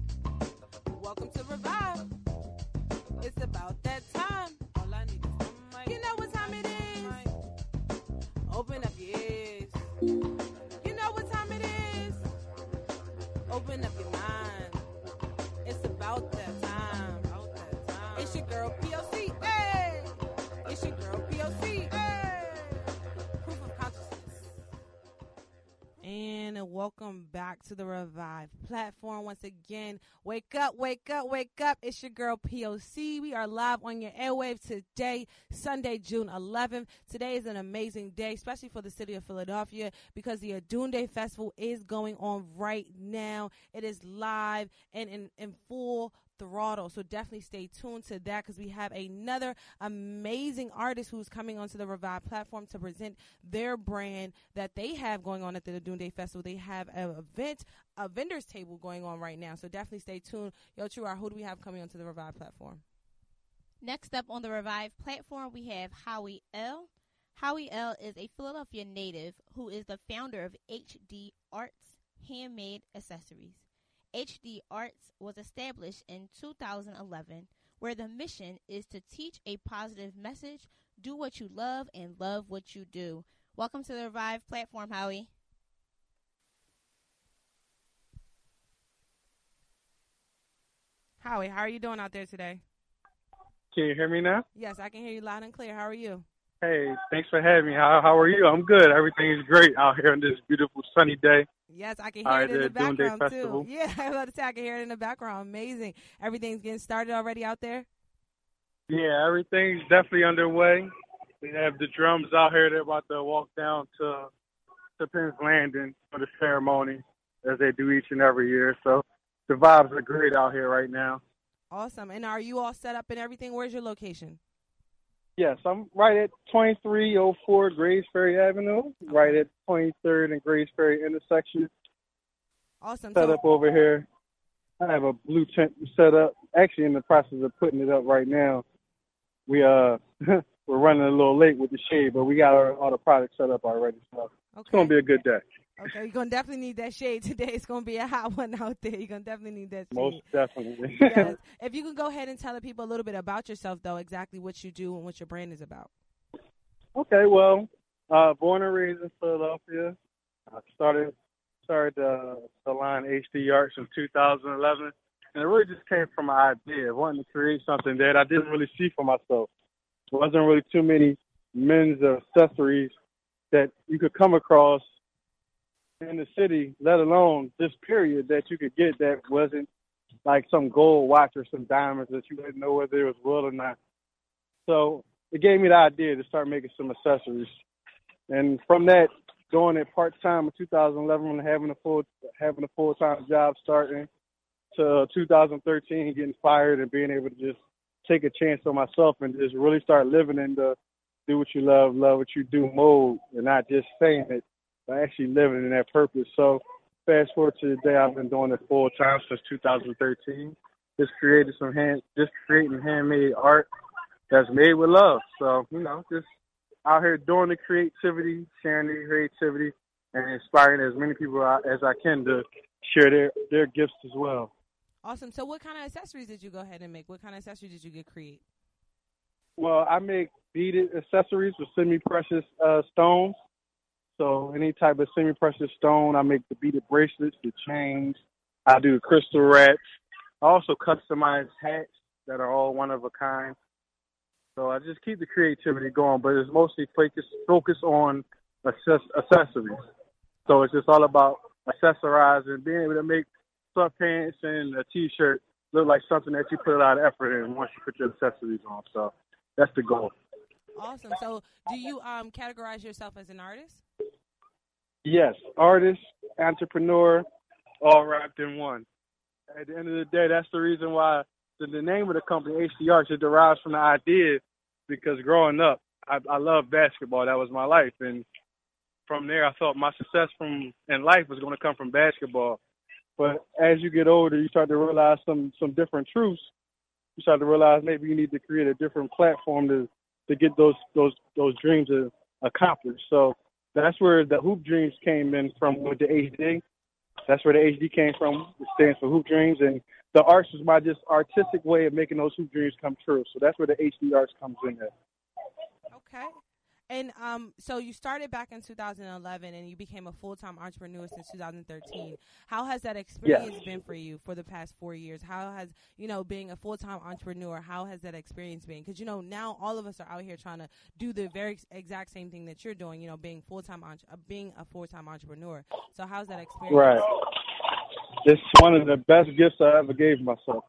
Welcome to Revive. It's about that time. All I need is one mic. You know what time it is. Open up your ears. You know what time it is. Open up your mind. It's about that time. About that time. It's your girl P O C. Hey! It's your girl P O C. Hey! Proof of consciousness. And welcome back to the Revive platform. Once again, wake up, wake up, wake up. It's your girl P O C. We are live on your airwaves today, Sunday, June eleventh. Today is an amazing day, especially for the city of Philadelphia, because the Adunde Festival is going on right now. It is live and in, in full throttle. So definitely stay tuned to that, because we have another amazing artist who's coming onto the Revive platform to present their brand that they have going on at the Adunde Festival. They have an event, a vendor's table going on right now. So definitely stay tuned. Yo, Truar, who do we have coming onto the Revive platform? Next up on the Revive platform, we have Howie L. Howie L is a Philadelphia native who is the founder of H D Arts Handmade Accessories. H D Arts was established in two thousand eleven, where the mission is to teach a positive message, do what you love, and love what you do. Welcome to the Revive platform, Howie. Howie, how are you doing out there today? Can you hear me now? Yes, I can hear you loud and clear. How are you? Hey, thanks for having me. How how are you? I'm good. Everything is great out here on this beautiful sunny day. Yes, I can hear All it in right, the the Adunde background, Festival. too. Yeah, I was about to say I can hear it in the background. Amazing. Everything's getting started already out there? Yeah, everything's definitely underway. We have the drums out here. They're about to walk down to to Penn's Landing for the ceremony. as they do each and every year. So the vibes are great out here right now. Awesome. And are you all set up and everything? Where's your location? Yes, I'm right at twenty-three oh four Grays Ferry Avenue, right at twenty-third and Grays Ferry intersection. Awesome. Set So, up over here. I have a blue tent set up. Actually, in the process of putting it up right now. We uh we're running a little late with the shade, but we got our, all the products set up already. So okay. It's gonna be a good day. Okay, you're gonna definitely need that shade today. It's gonna be a hot one out there. You're gonna definitely need that shade. Most definitely. Yes. If you can go ahead and tell the people a little bit about yourself, though, exactly what you do and what your brand is about. Okay, well, uh, born and raised in Philadelphia. I started started uh, the line H D Arts in two thousand eleven, and it really just came from an idea of wanting to create something that I didn't really see for myself. There wasn't really too many men's accessories that you could come across in the city, let alone this period, that you could get that wasn't like some gold watch or some diamonds that you didn't know whether it was real or not. So it gave me the idea to start making some accessories. And from that, doing it part-time in two thousand eleven, having a full having a full-time job starting, to two thousand thirteen, getting fired and being able to just take a chance on myself and just really start living in the do what you love, love what you do mode, and not just saying it, but actually living in that purpose. So fast forward to today, I've been doing it full time since two thousand thirteen. Just created some hand, just creating handmade art that's made with love. So, you know, just out here doing the creativity, sharing the creativity, and inspiring as many people as I can to share their, their gifts as well. Awesome. So what kind of accessories did you go ahead and make? What kind of accessories did you get create? Well, I make beaded accessories with semi-precious uh, stones. So any type of semi-precious stone, I make the beaded bracelets, the chains. I do the crystal wraps. I also customize hats that are all one of a kind. So I just keep the creativity going, but it's mostly focus focus on access, accessories. So it's just all about accessorizing, being able to make sweatpants and a T-shirt look like something that you put a lot of effort in once you put your accessories on. So that's the goal. Awesome. So do you um, categorize yourself as an artist? Yes, artist, entrepreneur, all wrapped in one. At the end of the day, that's the reason why the, the name of the company, H D Arts, it derives from the idea because growing up, I, I loved basketball. That was my life. And from there, I thought my success from in life was going to come from basketball. But as you get older, you start to realize some, some different truths. You start to realize maybe you need to create a different platform to, to get those those those dreams accomplished. So that's where the Hoop Dreams came in from with the H D. That's where the H D came from. It stands for Hoop Dreams. And the arts is my just artistic way of making those hoop dreams come true. So that's where the H D Arts comes in there. Okay. And um, so you started back in two thousand eleven and you became a full-time entrepreneur since two thousand thirteen. How has that experience Yes. been for you for the past four years? How has, you know, being a full-time entrepreneur, how has that experience been? Because, you know, now all of us are out here trying to do the very exact same thing that you're doing, you know, being full-time, uh, being a full-time entrepreneur. So how's that experience? Right. It's one of the best gifts I ever gave myself.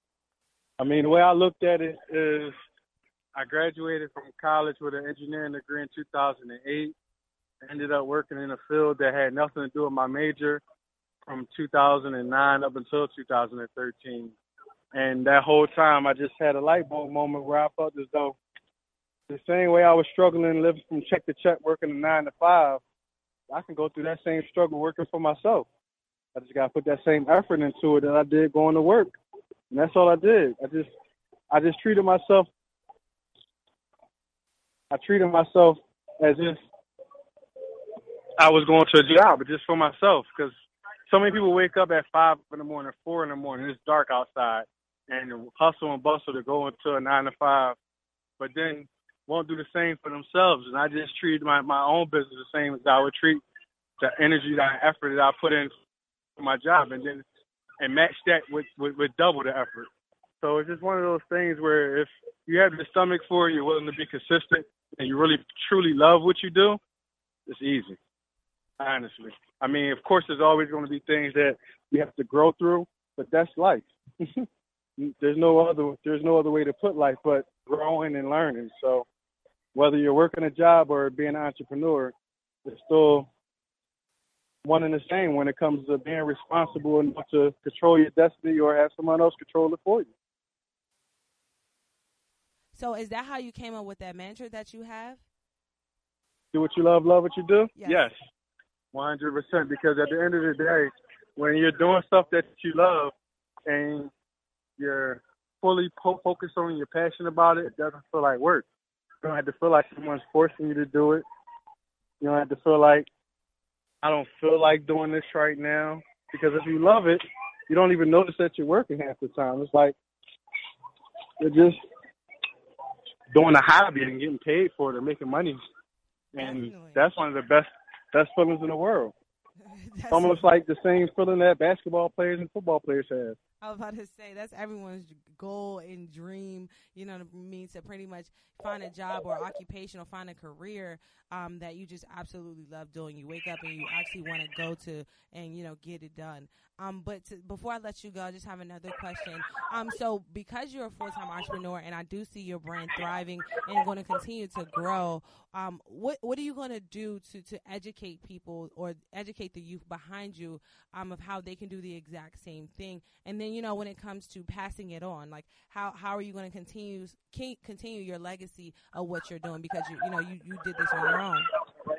I mean, the way I looked at it is I graduated from college with an engineering degree in two thousand eight. Ended up working in a field that had nothing to do with my major from two thousand nine up until two thousand thirteen. And that whole time, I just had a light bulb moment where I felt as though the same way I was struggling living from check to check, working a nine to five, I can go through that same struggle working for myself. I just got to put that same effort into it that I did going to work. And that's all I did. I just, I just treated myself I treated myself as if I was going to a job, but just for myself. Because so many people wake up at five in the morning, four in the morning, it's dark outside, and hustle and bustle to go into a nine to five, but then won't do the same for themselves. And I just treated my, my own business the same as I would treat the energy, that effort that I put in for my job, and then and match that with, with, with double the effort. So it's just one of those things where if you have the stomach for it, you're willing to be consistent, and you really truly love what you do, it's easy, honestly. I mean, of course, there's always going to be things that you have to grow through, but that's life. there's no other there's no other way to put life but growing and learning. So whether you're working a job or being an entrepreneur, it's still one and the same when it comes to being responsible enough to control your destiny or have someone else control it for you. So is that how you came up with that mantra that you have? Do what you love, love what you do? Yes. Yes, one hundred percent. Because at the end of the day, when you're doing stuff that you love and you're fully po- focused on it, you're passionate about it, it doesn't feel like work. You don't have to feel like someone's forcing you to do it. You don't have to feel like, I don't feel like doing this right now. Because if you love it, you don't even notice that you're working half the time. It's like you're just doing a hobby and getting paid for it and making money. And Definitely. that's one of the best best feelings in the world. That's Almost like the same feeling that basketball players and football players have. I was about to say that's everyone's goal and dream, you know what I mean, to pretty much find a job or occupation or find a career um, that you just absolutely love doing. You wake up and you actually want to go to and, you know, get it done. Um, but to, before I let you go, I just have another question. Um, so because you're a full-time entrepreneur and I do see your brand thriving and going to continue to grow, um, what what are you going to do to to educate people or educate the youth behind you um, of how they can do the exact same thing? And then, you know, when it comes to passing it on, like how, how are you going to continue continue your legacy of what you're doing? Because, you, you know, you, you did this on your own.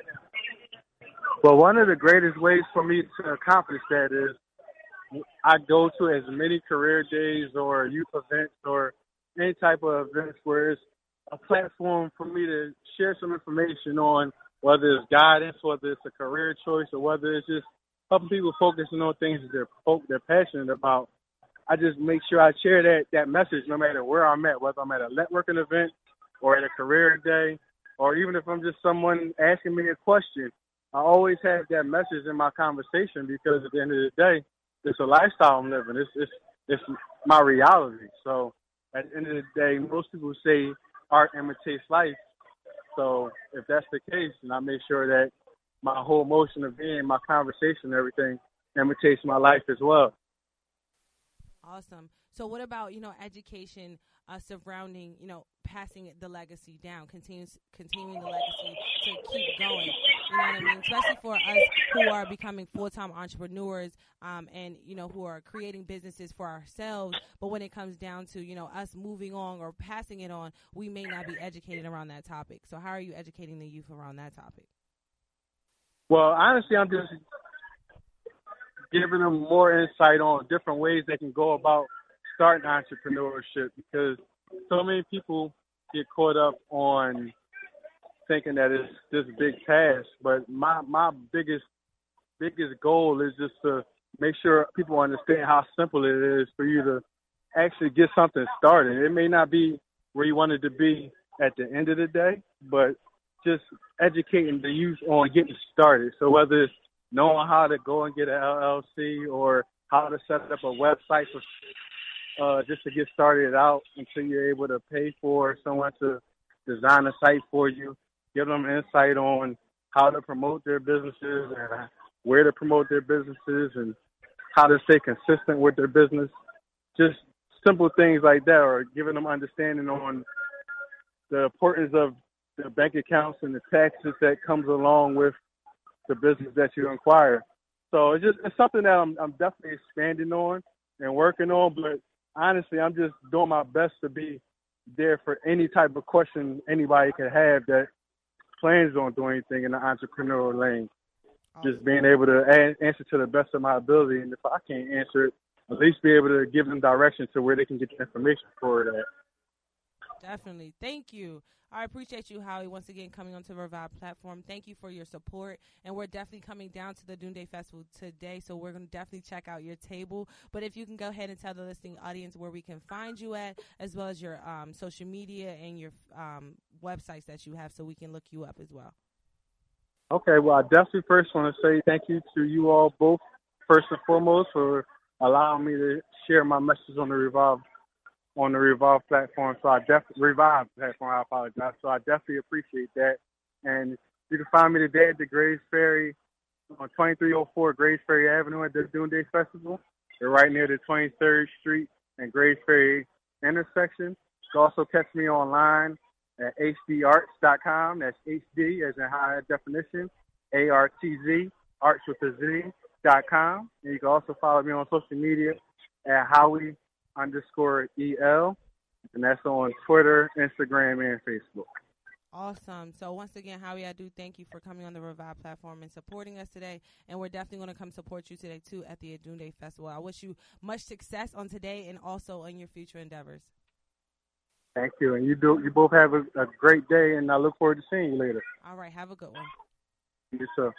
Well, one of the greatest ways for me to accomplish that is I go to as many career days or youth events or any type of events where it's a platform for me to share some information on whether it's guidance, whether it's a career choice, or whether it's just helping people focusing on things that they're, they're passionate about. I just make sure I share that, that message no matter where I'm at, whether I'm at a networking event or at a career day, or even if I'm just someone asking me a question. I always have that message in my conversation because at the end of the day, it's a lifestyle I'm living. It's, it's, it's my reality. So at the end of the day, most people say art imitates life. So if that's the case, then I make sure that my whole motion of being, my conversation, and everything imitates my life as well. Awesome. So what about, you know, education uh, surrounding, you know, passing the legacy down, continues, continuing the legacy to keep going, you know what I mean? Especially for us who are becoming full-time entrepreneurs um, and, you know, who are creating businesses for ourselves. But when it comes down to, you know, us moving on or passing it on, we may not be educated around that topic. So how are you educating the youth around that topic? Well, honestly, I'm just giving them more insight on different ways they can go about starting entrepreneurship because so many people get caught up on thinking that it's this big task. But my, my biggest biggest goal is just to make sure people understand how simple it is for you to actually get something started. It may not be where you want it to be at the end of the day, but just educating the youth on getting started. So whether it's knowing how to go and get an L L C or how to set up a website for, uh, just to get started out until you're able to pay for someone to design a site for you, give them insight on how to promote their businesses and where to promote their businesses and how to stay consistent with their business. Just simple things like that, or giving them understanding on the importance of the bank accounts and the taxes that comes along with the business that you acquire. So it's just it's something that I'm, I'm definitely expanding on and working on. But honestly, I'm just doing my best to be there for any type of question anybody can have that plans on doing anything in the entrepreneurial lane. Awesome. Just being able to a- answer to the best of my ability. And if I can't answer it, at least be able to give them direction to where they can get the information for that. Definitely. Thank you. I appreciate you, Howie, once again coming onto the Revive platform. Thank you for your support. And we're definitely coming down to the Doonday Festival today, so we're going to definitely check out your table. But if you can go ahead and tell the listening audience where we can find you at, as well as your um, social media and your um, websites that you have so we can look you up as well. Okay, well, I definitely first want to say thank you to you all both, first and foremost, for allowing me to share my message on the Revive on the Revive platform. So I definitely Revive platform. I apologize. So I definitely appreciate that. And you can find me today at the Grays Ferry on twenty-three oh four Grays Ferry Avenue at the Doonday Festival. They're right near the twenty-third Street and Grays Ferry intersection. You can also catch me online at H D arts dot com. That's H D as in high definition, A R T Z arts with a Z dot com. And you can also follow me on social media at Howie underscore EL. And that's on Twitter, Instagram, and Facebook. Awesome. So once again, Howie, I do thank you for coming on the Revive platform and supporting us today. And we're definitely going to come support you today, too, at the Adunde Festival. I wish you much success on today and also on your future endeavors. Thank you. And you do. You both have a, a great day, and I look forward to seeing you later. All right. Have a good one. You too.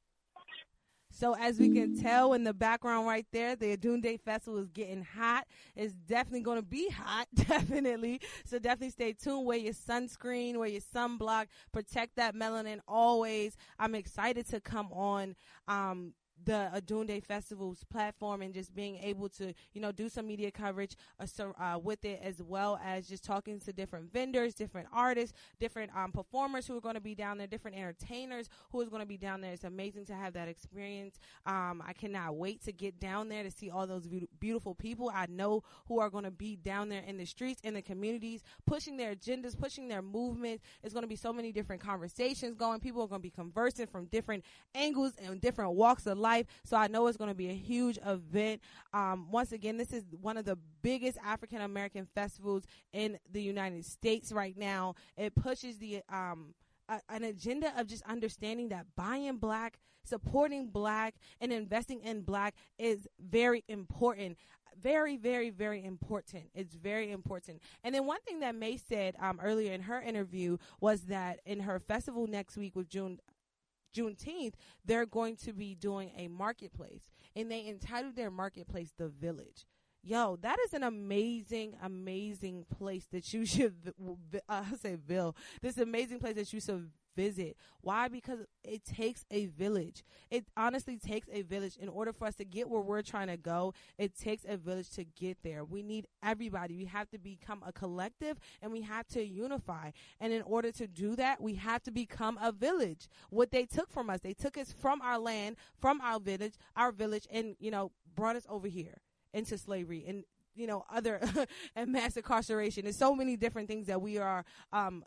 So as we can tell in the background right there, the Adunde Festival is getting hot. It's definitely going to be hot, definitely. So definitely stay tuned. Wear your sunscreen, wear your sunblock, protect that melanin always. I'm excited to come on um, the Adunde Festival's platform and just being able to, you know, do some media coverage uh, so, uh, with it, as well as just talking to different vendors, different artists, different um, performers who are going to be down there, different entertainers who is going to be down there. It's amazing to have that experience. Um, I cannot wait to get down there to see all those be- beautiful people I know who are going to be down there in the streets, in the communities, pushing their agendas, pushing their movements. There's going to be so many different conversations going. People are going to be conversing from different angles and different walks of life. So I know it's going to be a huge event. Um, once again, this is one of the biggest African American festivals in the United States right now. It pushes the um, a, an agenda of just understanding that buying black, supporting black, and investing in black is very important. Very, very, very important. It's very important. And then one thing that May said um, earlier in her interview was that in her festival next week with June Juneteenth, they're going to be doing a marketplace, and they entitled their marketplace The Village. Yo, that is an amazing, amazing place that you should, uh, I say Bill, this amazing place that you should visit. Why? Because it takes a village. It honestly takes a village. In order for us to get where we're trying to go, it takes a village to get there. We need everybody. We have to become a collective, and we have to unify. And in order to do that, we have to become a village. What they took from us, they took us from our land, from our village, our village, and, you know, brought us over here into slavery and, you know, other and mass incarceration. There's so many different things that we are um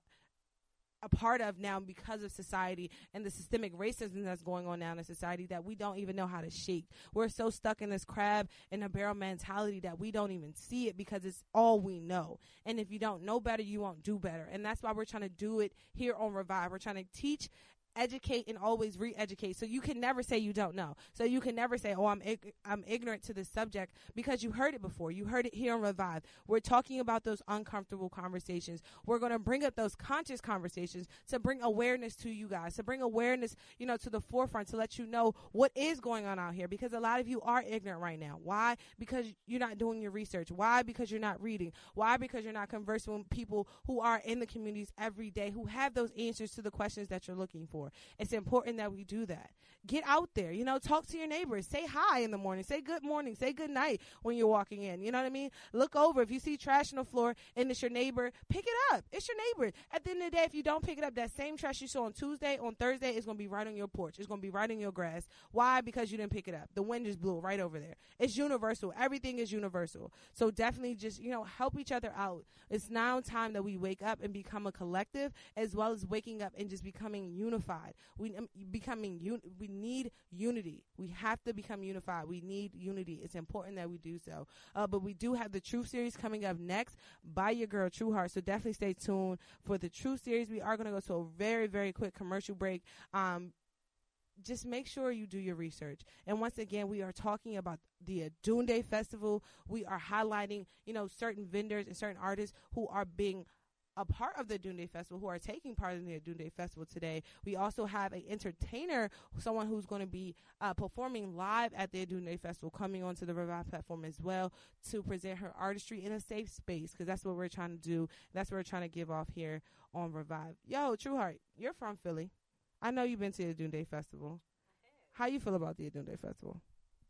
a part of now because of society and the systemic racism that's going on now in society that we don't even know how to shake. We're so stuck in this crab in a barrel mentality that we don't even see it because it's all we know. And if you don't know better, you won't do better. And that's why we're trying to do it here on Revive. We're trying to teach, educate, and always re-educate. So you can never say you don't know. So you can never say, oh, I'm ig- I'm ignorant to this subject, because you heard it before. You heard it here on Revive. We're talking about those uncomfortable conversations. We're going to bring up those conscious conversations to bring awareness to you guys, to bring awareness, you know, to the forefront, to let you know what is going on out here, because a lot of you are ignorant right now. Why? Because you're not doing your research. Why? Because you're not reading. Why? Because you're not conversing with people who are in the communities every day, who have those answers to the questions that you're looking for. It's important that we do that. Get out there, you know, talk to your neighbors, say hi in the morning, say good morning, say good night when you're walking in. You know what I mean? Look over. If you see trash on the floor and it's your neighbor, pick it up. It's your neighbor. At the end of the day, if you don't pick it up, that same trash you saw on Tuesday, on Thursday, is going to be right on your porch. It's going to be right in your grass. Why? Because you didn't pick it up. The wind just blew right over there. It's universal. Everything is universal. So definitely just, you know, help each other out. It's now time that we wake up and become a collective, as well as waking up and just becoming unified. We um, becoming un- we need unity. We have to become unified. We need unity. It's important that we do so. Uh, but we do have the Truth series coming up next by your girl True Heart. So definitely stay tuned for the Truth series. We are going to go to a very, very quick commercial break. Um, just make sure you do your research. And once again, we are talking about the Adunde Festival. We are highlighting, you know, certain vendors and certain artists who are being a part of the Adunde Festival, who are taking part in the Adunde Festival today. We also have an entertainer, someone who's going to be uh, performing live at the Adunde Festival, coming onto the Revive platform as well to present her artistry in a safe space, because that's what we're trying to do. That's what we're trying to give off here on Revive. Yo, True Heart, you're from Philly. I know you've been to the Adunde Festival. How you feel about the Adunde Festival?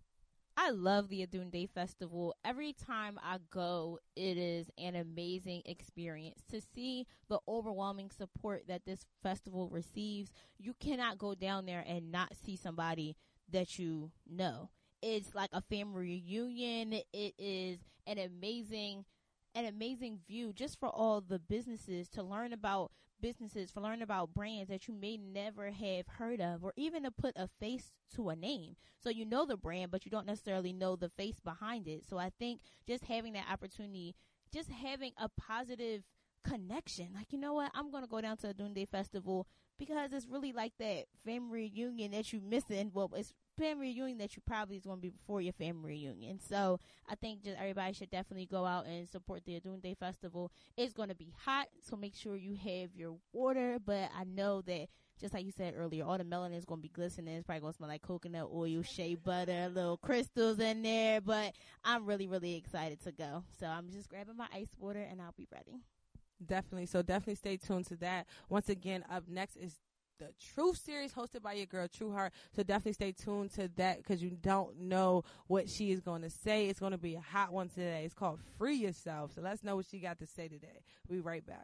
I love the Adunde Festival. Every time I go, it is an amazing experience. To see the overwhelming support that this festival receives, you cannot go down there and not see somebody that you know. It's like a family reunion. It is an amazing an amazing view just for all the businesses to learn about businesses, for learn about brands that you may never have heard of, or even to put a face to a name. So you know the brand, but you don't necessarily know the face behind it. So I think just having that opportunity, just having a positive connection, like, you know what, I'm going to go down to a Dunde Festival because it's really like that family reunion that you're missing. Well, it's family reunion that you probably is going to be before your family reunion. So I think just everybody should definitely go out and support the Dunde Festival. It's going to be hot, so make sure you have your water. But I know that, just like you said earlier, all the melanin is going to be glistening. It's probably going to smell like coconut oil, shea butter, little crystals in there. But I'm really, really excited to go. So I'm just grabbing my ice water, and I'll be ready. Definitely. So definitely stay tuned to that. Once again, up next is the Truth series hosted by your girl True Heart. So definitely stay tuned to that because you don't know what she is going to say. It's going to be a hot one today. It's called Free Yourself. So let's know what she got to say today. We'll be right back.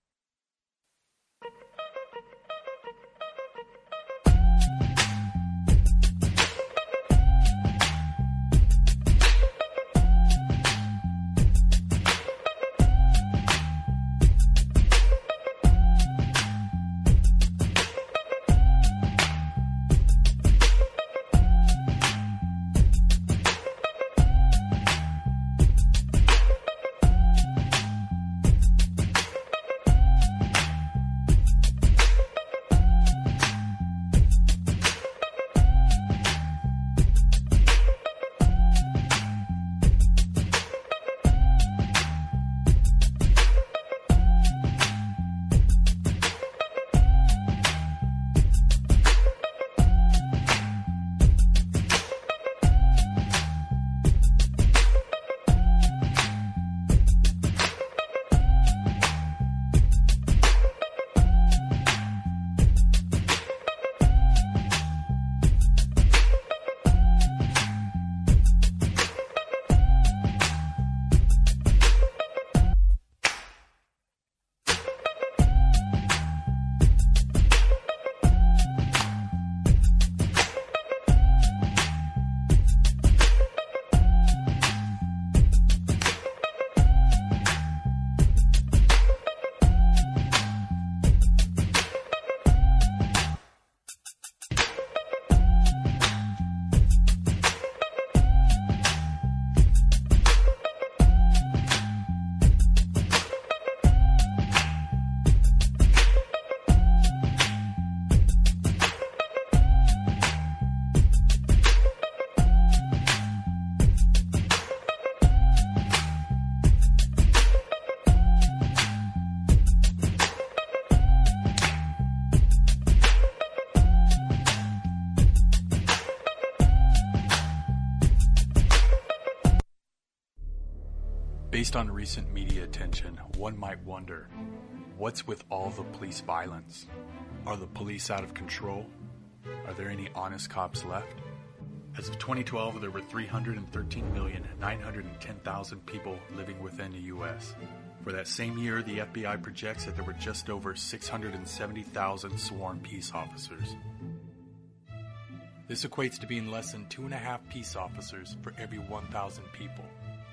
Based on recent media attention, one might wonder, what's with all the police violence? Are the police out of control? Are there any honest cops left? As of twenty twelve, there were three hundred thirteen million, nine hundred ten thousand people living within the U S. For that same year, the F B I projects that there were just over six hundred seventy thousand sworn peace officers. This equates to being less than two and a half peace officers for every one thousand people.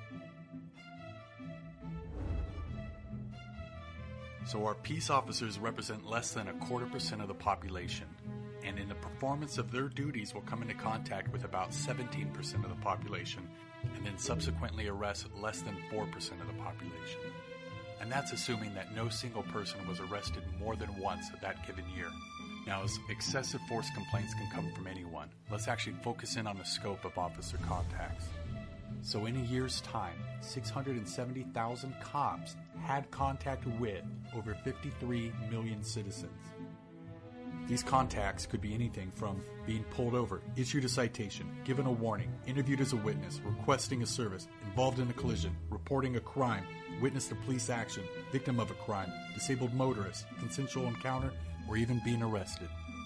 So our peace officers represent less than a quarter percent of the population, and in the performance of their duties will come into contact with about seventeen percent of the population, and then subsequently arrest less than four percent of the population. And that's assuming that no single person was arrested more than once that given year. Now, as excessive force complaints can come from anyone, let's actually focus in on the scope of officer contacts. So in a year's time, six hundred seventy thousand cops had contact with over fifty-three million citizens. These contacts could be anything from being pulled over, issued a citation, given a warning, interviewed as a witness, requesting a service, involved in a collision, reporting a crime, witnessed a police action, victim of a crime, disabled motorist, consensual encounter, or even being arrested.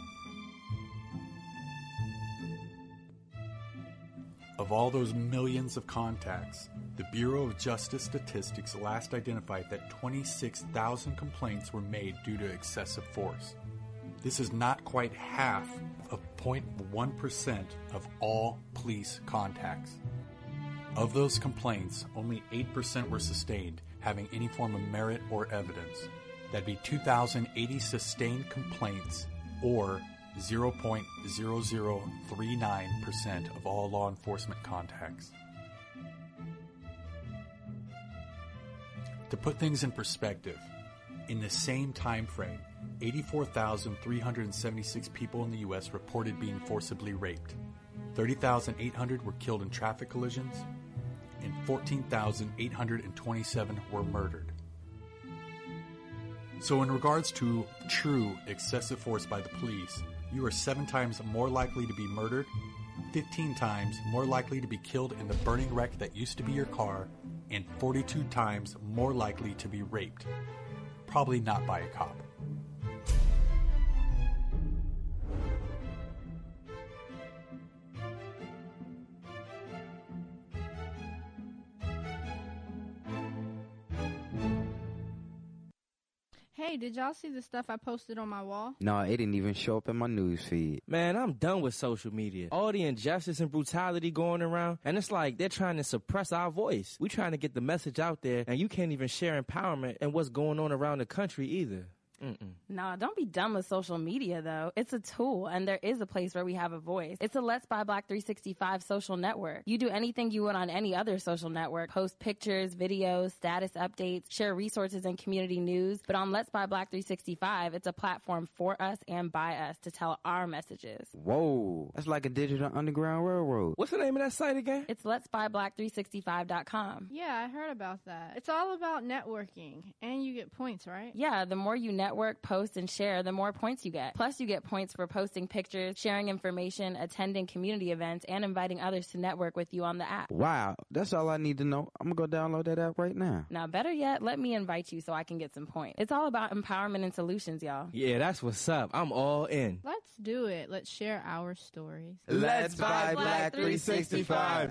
Of all those millions of contacts, the Bureau of Justice Statistics last identified that twenty-six thousand complaints were made due to excessive force. This is not quite half of zero point one percent of all police contacts. Of those complaints, only eight percent were sustained, having any form of merit or evidence. That'd be two thousand eighty sustained complaints, or zero point zero zero three nine percent of all law enforcement contacts. To put things in perspective, in the same time frame, eighty-four thousand three hundred seventy-six people in the U S reported being forcibly raped. thirty thousand eight hundred were killed in traffic collisions, and fourteen thousand eight hundred twenty-seven were murdered. So in regards to true excessive force by the police, you are seven times more likely to be murdered, fifteen times more likely to be killed in the burning wreck that used to be your car, and forty-two times more likely to be raped. Probably not by a cop. Hey, did y'all see the stuff I posted on my wall? No, it didn't even show up in my news feed. Man, I'm done with social media. All the injustice and brutality going around, and it's like they're trying to suppress our voice. We trying to get the message out there, and you can't even share empowerment and what's going on around the country either. Mm-mm. No, don't be dumb with social media, though. It's a tool, and there is a place where we have a voice. It's a Let's Buy Black three sixty-five social network. You do anything you would on any other social network. Post pictures, videos, status updates, share resources and community news. But on Let's Buy Black three sixty-five, it's a platform for us and by us to tell our messages. Whoa, that's like a digital underground railroad. What's the name of that site again? It's Let's Buy Black three sixty-five dot com. Yeah, I heard about that. It's all about networking, and you get points, right? Yeah, the more you network, post, and share, the more points you get. Plus, you get points for posting pictures, sharing information, attending community events, and inviting others to network with you on the app. Wow, that's all I need to know. I'm going to go download that app right now. Now, better yet, let me invite you so I can get some points. It's all about empowerment and solutions, y'all. Yeah, that's what's up. I'm all in. Let's do it. Let's share our stories. Let's Buy Black three sixty-five.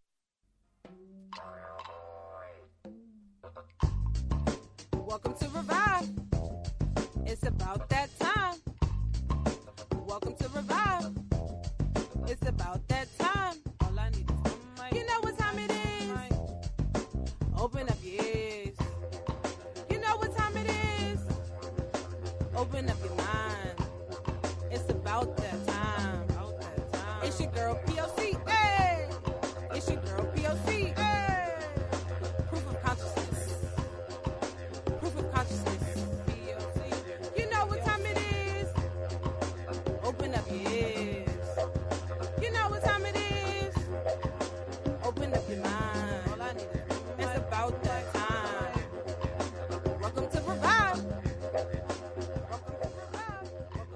Welcome to Revive. It's about that time. Welcome to Revive. It's about that time. All I need is one mic. You know what time it is. Open up your ears. You know what time it is. Open up your mind. It's about that time. About that time. It's your girl P O C. Hey! It's your girl P O C. Hey! Proof of consciousness. Proof of consciousness. Open up your ears. You know what time it is. Open up your mind. All I need is it's about that time. Welcome to Revive. Welcome to Revive.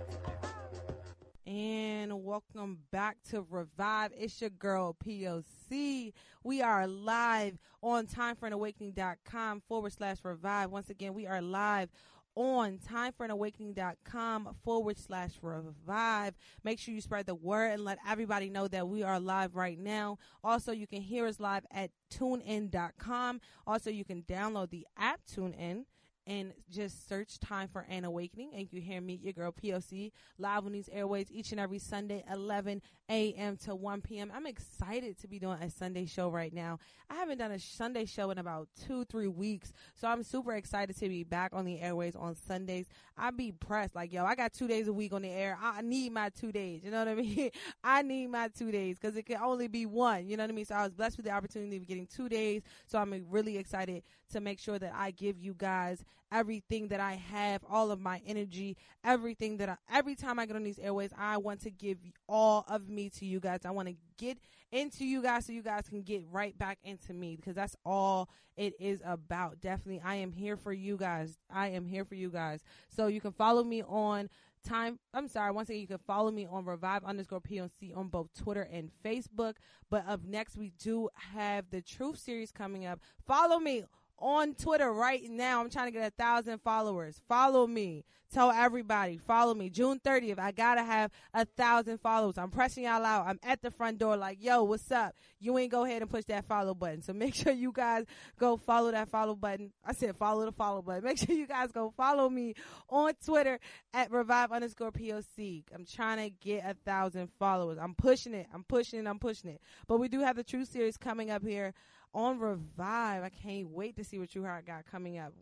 And welcome back to Revive. It's your girl P O C. We are live on timeforanawakening.com forward slash revive. Once again, we are live on timeforanawakening.com forward slash revive. Make sure you spread the word and let everybody know that we are live right now. Also, you can hear us live at tune in dot com. Also, you can download the app TuneIn and just search Time for an Awakening, and you hear me, your girl P O C, live on these airways each and every Sunday, eleven a.m. to one p.m. I'm excited to be doing a Sunday show right now. I haven't done a Sunday show in about two, three weeks, so I'm super excited to be back on the airways on Sundays. I be pressed, like, yo, I got two days a week on the air. I need my two days, you know what I mean? I need my two days because it can only be one, you know what I mean? So I was blessed with the opportunity of getting two days, so I'm really excited to make sure that I give you guys everything that I have, all of my energy, everything that I, every time I get on these airways, I want to give all of me to you guys. I want to get into you guys so you guys can get right back into me, because that's all it is about. Definitely, I am here for you guys. I am here for you guys. So you can follow me on time. I'm sorry. Once again, you can follow me on Revive underscore P O C on both Twitter and Facebook. But up next, we do have the Truth series coming up. Follow me on Twitter right now. I'm trying to get a thousand followers. Follow me. Tell everybody. Follow me. June thirtieth, I got to have a thousand followers. I'm pressing y'all out. I'm at the front door like, yo, what's up? You ain't go ahead and push that follow button. So make sure you guys go follow that follow button. I said follow the follow button. Make sure you guys go follow me on Twitter at revive underscore POC. I'm trying to get a thousand followers. I'm pushing it. I'm pushing it. I'm pushing it. But we do have the True Series coming up here on Revive. I can't wait to see what True Heart got coming up.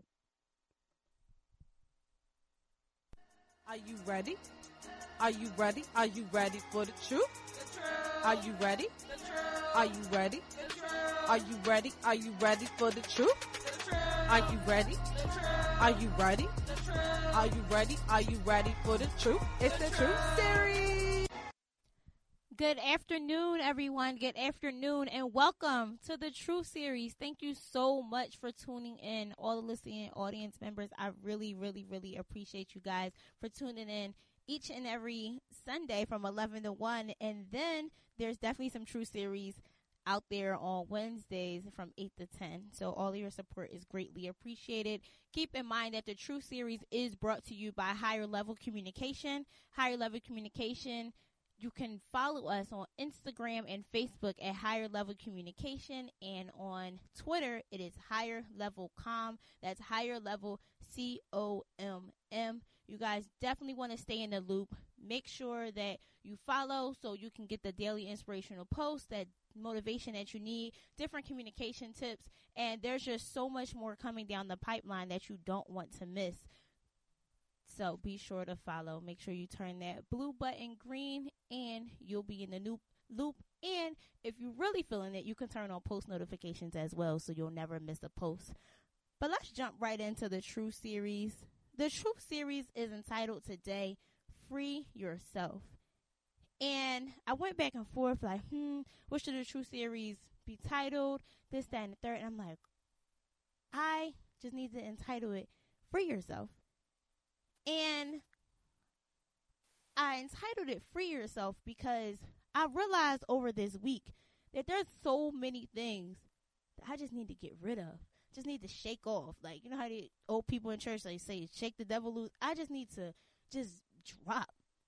Are you ready? Are you ready? Are you ready for the truth? The truth. Are you ready? The truth. Are you ready? The truth. Are you ready? Are you ready for the truth? The truth. Are you ready? The truth. Are you ready? The truth. Are you ready? Are you ready for the truth? It's the Truth Series. Good afternoon, everyone. Good afternoon, and welcome to the Truth Series. Thank you so much for tuning in, all the listening audience members. I really, really, really appreciate you guys for tuning in each and every Sunday from eleven to one. And then there's definitely some Truth Series out there on Wednesdays from eight to ten. So all of your support is greatly appreciated. Keep in mind that the Truth Series is brought to you by Higher Level Communication. Higher Level Communication. You can follow us on Instagram and Facebook at Higher Level Communication, and on Twitter it is Higher Level Com. That's Higher Level C O M M. You guys definitely want to stay in the loop. Make sure that you follow so you can get the daily inspirational posts, that motivation that you need, different communication tips, and there's just so much more coming down the pipeline that you don't want to miss. So be sure to follow. Make sure you turn that blue button green, and you'll be in the new loop. And if you're really feeling it, you can turn on post notifications as well, so you'll never miss a post. But let's jump right into the Truth Series. The Truth Series is entitled today, Free Yourself. And I went back and forth like, hmm, what should the Truth Series be titled? This, that, and the third. And I'm like, I just need to entitle it Free Yourself. And I entitled it Free Yourself because I realized over this week that there's so many things that I just need to get rid of. Just need to shake off. Like, you know how the old people in church, they say, shake the devil loose. I just need to just drop.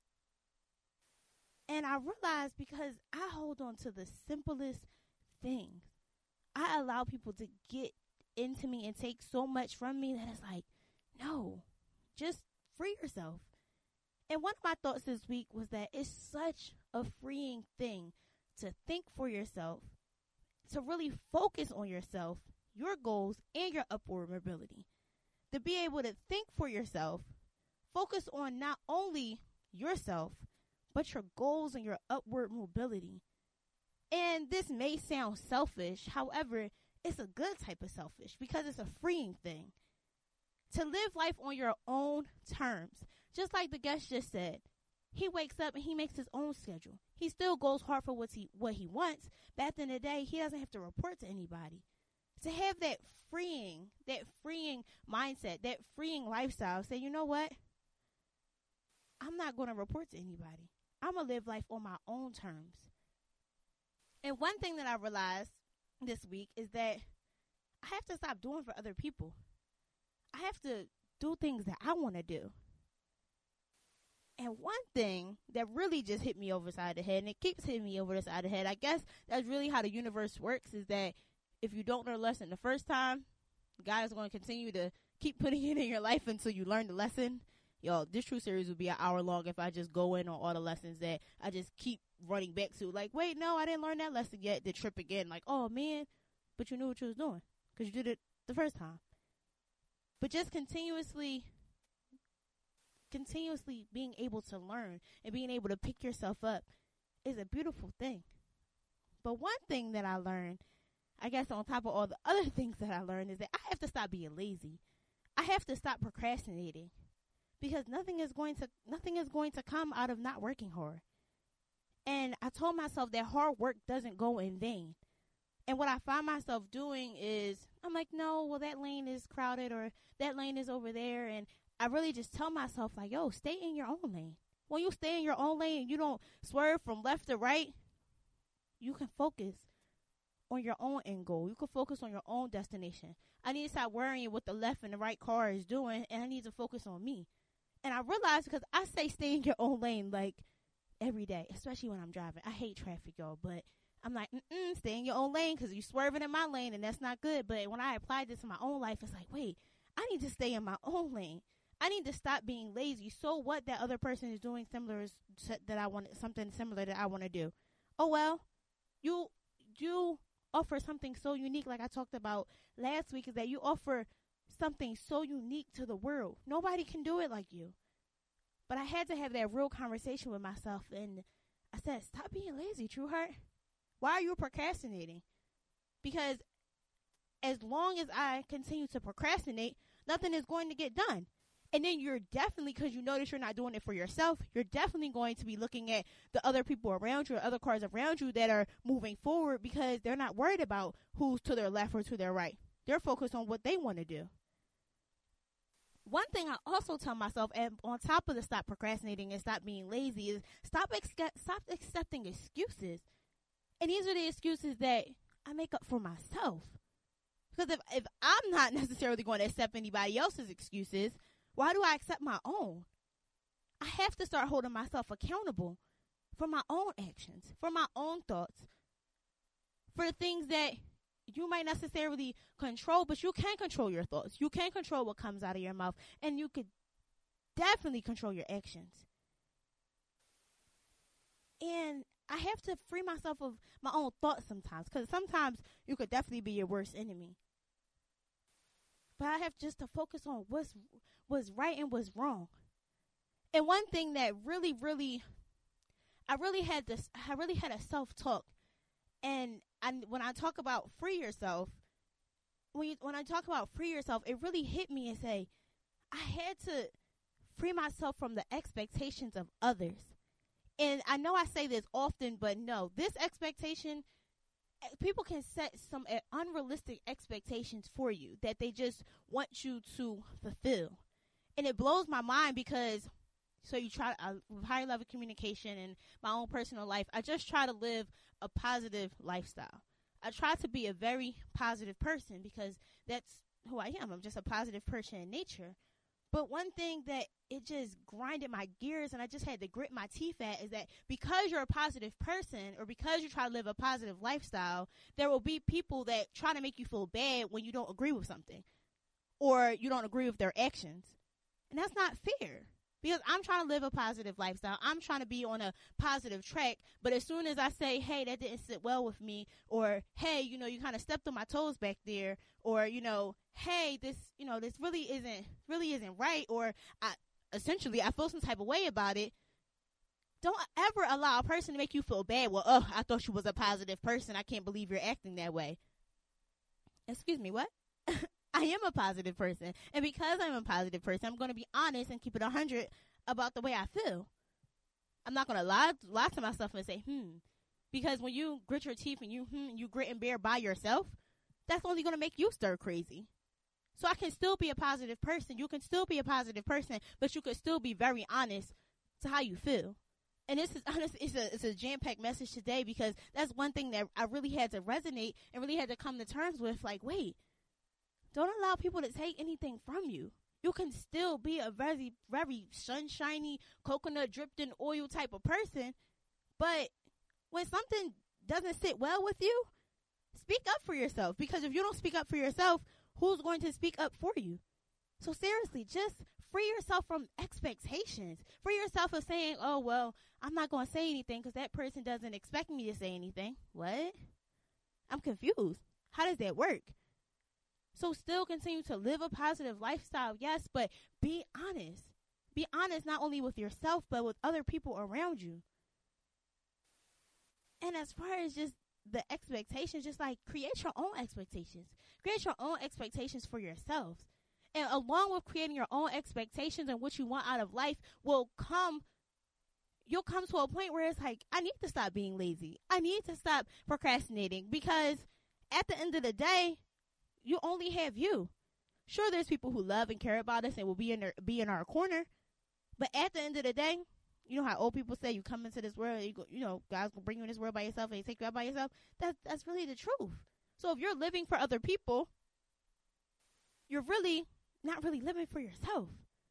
And I realized because I hold on to the simplest things. I allow people to get into me and take so much from me that it's like, no, just free yourself. And one of my thoughts this week was that it's such a freeing thing to think for yourself, to really focus on yourself, your goals, and your upward mobility. To be able to think for yourself, focus on not only yourself, but your goals and your upward mobility. And this may sound selfish. However, it's a good type of selfish because it's a freeing thing. To live life on your own terms. Just like the guest just said, he wakes up and he makes his own schedule. He still goes hard for what he, what he wants, but at the end of the day, he doesn't have to report to anybody. To have that freeing, that freeing mindset, that freeing lifestyle, say, you know what? I'm not going to report to anybody. I'm going to live life on my own terms. And one thing that I realized this week is that I have to stop doing for other people. I have to do things that I want to do. And one thing that really just hit me over the side of the head, and it keeps hitting me over the side of the head, I guess that's really how the universe works, is that if you don't learn a lesson the first time, God is going to continue to keep putting it in your life until you learn the lesson. Yo, this True Series would be an hour long if I just go in on all the lessons that I just keep running back to. Like, wait, no, I didn't learn that lesson yet. Then trip again. Like, oh, man, but you knew what you was doing because you did it the first time. But just continuously, continuously being able to learn and being able to pick yourself up is a beautiful thing. But one thing that I learned, I guess on top of all the other things that I learned, is that I have to stop being lazy. I have to stop procrastinating because nothing is going to, nothing is going to come out of not working hard. And I told myself that hard work doesn't go in vain. And what I find myself doing is, I'm like, no, well, that lane is crowded or that lane is over there. And I really just tell myself, like, yo, stay in your own lane. When you stay in your own lane and you don't swerve from left to right, you can focus on your own end goal. You can focus on your own destination. I need to stop worrying what the left and the right car is doing, and I need to focus on me. And I realized, because I say stay in your own lane, like, every day, especially when I'm driving. I hate traffic, y'all, but I'm like, mm-mm, stay in your own lane, because you're swerving in my lane, and that's not good. But when I applied this in my own life, it's like, wait, I need to stay in my own lane. I need to stop being lazy. So what that other person is doing similar is that I want something similar that I want to do. Oh, well, you you offer something so unique, like I talked about last week, is that you offer something so unique to the world. Nobody can do it like you. But I had to have that real conversation with myself, and I said, stop being lazy, True Heart. Why are you procrastinating? Because as long as I continue to procrastinate, nothing is going to get done. And then you're definitely, because you notice you're not doing it for yourself, you're definitely going to be looking at the other people around you or other cars around you that are moving forward, because they're not worried about who's to their left or to their right. They're focused on what they want to do. One thing I also tell myself, and on top of the stop procrastinating and stop being lazy, is stop ex- stop accepting excuses. And these are the excuses that I make up for myself. Because if, if I'm not necessarily going to accept anybody else's excuses, why do I accept my own? I have to start holding myself accountable for my own actions, for my own thoughts, for the things that you might necessarily control, but you can control your thoughts. You can control what comes out of your mouth, and you could definitely control your actions. And I have to free myself of my own thoughts sometimes, because sometimes you could definitely be your worst enemy. But I have just to focus on what's what's right and what's wrong. And one thing that really, really, I really had this, I really had a self-talk. And I, when I talk about free yourself, when you, when I talk about free yourself, it really hit me and say, I had to free myself from the expectations of others. And I know I say this often, but no, this expectation, people can set some uh, unrealistic expectations for you that they just want you to fulfill. And it blows my mind, because so you try uh, with higher level communication and my own personal life, I just try to live a positive lifestyle. I try to be a very positive person, because that's who I am. I'm just a positive person in nature. But one thing that it just grinded my gears and I just had to grit my teeth at is that because you're a positive person, or because you try to live a positive lifestyle, there will be people that try to make you feel bad when you don't agree with something, or you don't agree with their actions. And that's not fair, because I'm trying to live a positive lifestyle. I'm trying to be on a positive track. But as soon as I say, hey, that didn't sit well with me, or, hey, you know, you kind of stepped on my toes back there, or, you know, hey, this, you know, this really isn't, really isn't right, or I, essentially I feel some type of way about it, don't ever allow a person to make you feel bad. Well, oh, I thought you was a positive person. I can't believe you're acting that way. Excuse me, what? I am a positive person. And because I'm a positive person, I'm going to be honest and keep it one hundred about the way I feel. I'm not going to lie lie to myself and say, hmm. Because when you grit your teeth and you hmm, you grit and bear by yourself, that's only going to make you stir crazy. So I can still be a positive person. You can still be a positive person, but you can still be very honest to how you feel. And this is honest, it's a, it's a jam-packed message today, because that's one thing that I really had to resonate and really had to come to terms with. Like, wait. Don't allow people to take anything from you. You can still be a very, very sunshiny, coconut dripped in oil type of person. But when something doesn't sit well with you, speak up for yourself. Because if you don't speak up for yourself, who's going to speak up for you? So seriously, just free yourself from expectations. Free yourself of saying, oh, well, I'm not going to say anything because that person doesn't expect me to say anything. What? I'm confused. How does that work? So still continue to live a positive lifestyle, yes, but be honest. Be honest not only with yourself, but with other people around you. And as far as just the expectations, just like create your own expectations. Create your own expectations for yourselves. And along with creating your own expectations and what you want out of life will come, you'll come to a point where it's like, I need to stop being lazy. I need to stop procrastinating, because at the end of the day, you only have you. Sure, there's people who love and care about us and will be in their, be in our corner. But at the end of the day, you know how old people say you come into this world, and you go, you know, God's gonna bring you in this world by yourself and he take you out by yourself. That's that's really the truth. So if you're living for other people, you're really not really living for yourself.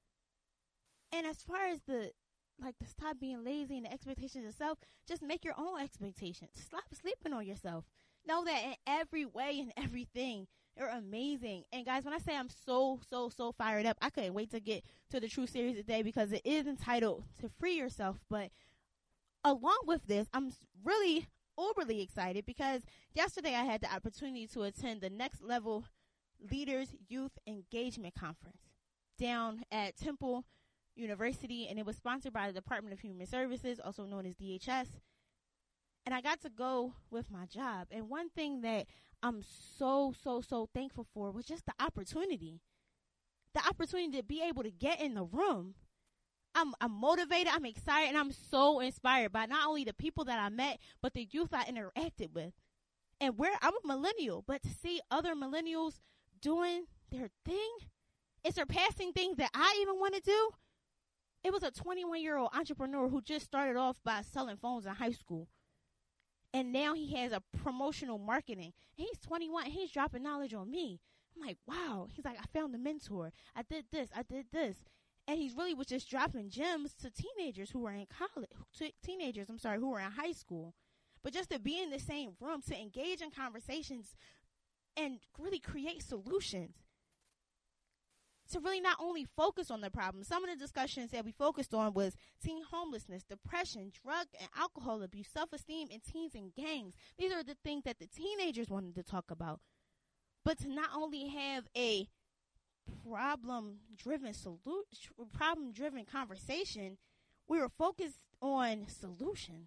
And as far as the like to stop being lazy and the expectations of self, just make your own expectations. Stop sleeping on yourself. Know that in every way and everything, you're amazing. And guys, when I say I'm so, so, so fired up, I couldn't wait to get to the True series today because it is entitled to Free Yourself. But along with this, I'm really overly excited because yesterday I had the opportunity to attend the Next Level Leaders Youth Engagement Conference down at Temple University, and it was sponsored by the Department of Human Services, also known as D H S. And I got to go with my job. And one thing that I'm so, so, so thankful for was just the opportunity. The opportunity to be able to get in the room. I'm, I'm motivated, I'm excited, and I'm so inspired by not only the people that I met, but the youth I interacted with. And where I'm a millennial, but to see other millennials doing their thing and surpassing things that I even want to do. It was a twenty-one-year-old entrepreneur who just started off by selling phones in high school. And now he has a promotional marketing. And he's twenty-one, and he's dropping knowledge on me. I'm like, wow. He's like, I found a mentor. I did this. I did this. And he's really was just dropping gems to teenagers who were in college. To teenagers, I'm sorry, who were in high school. But just to be in the same room, to engage in conversations and really create solutions. To really not only focus on the problem. Some of the discussions that we focused on was teen homelessness, depression, drug and alcohol abuse, self-esteem, and teens and gangs. These are the things that the teenagers wanted to talk about. But to not only have a problem-driven solu- problem-driven conversation, we were focused on solutions.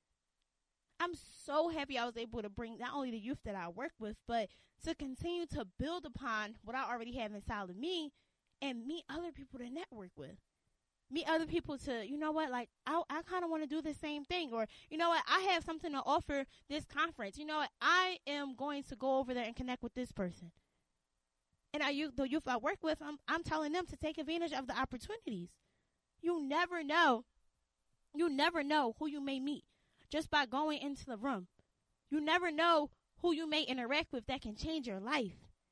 I'm so happy I was able to bring not only the youth that I work with, but to continue to build upon what I already have inside of me and meet other people to network with. Meet other people to, you know what, like, I, I kind of want to do the same thing. Or, you know what, I have something to offer this conference. You know what, I am going to go over there and connect with this person. And I, you, the youth I work with, I'm, I'm telling them to take advantage of the opportunities. You never know. You never know who you may meet just by going into the room. You never know who you may interact with that can change your life.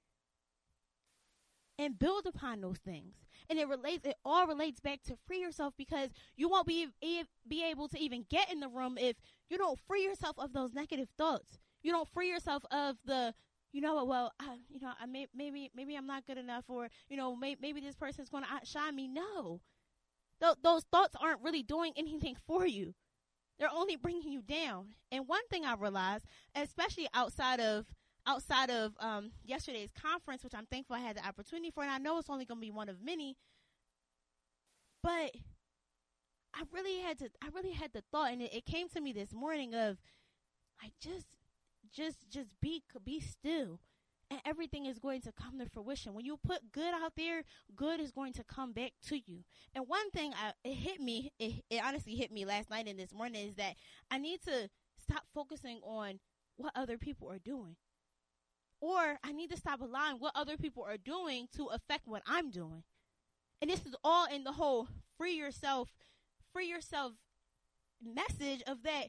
And build upon those things. And it relates, it all relates back to free yourself, because you won't be, be able to even get in the room if you don't free yourself of those negative thoughts. You don't free yourself of the, you know what, well, I, you know, I may, maybe, maybe I'm not good enough, or, you know, may, maybe this person's going to outshine me. No. Th- those thoughts aren't really doing anything for you. They're only bringing you down. And one thing I realized, especially outside of outside of um, yesterday's conference, which I'm thankful I had the opportunity for, and I know it's only going to be one of many, but I really had to, I really had the thought, and it, it came to me this morning of, like, just, just, just be, be still, and everything is going to come to fruition. When you put good out there, good is going to come back to you. And one thing I, it hit me, it, it honestly hit me last night and this morning, is that I need to stop focusing on what other people are doing. Or I need to stop allowing what other people are doing to affect what I'm doing. And this is all in the whole free yourself, free yourself message of that.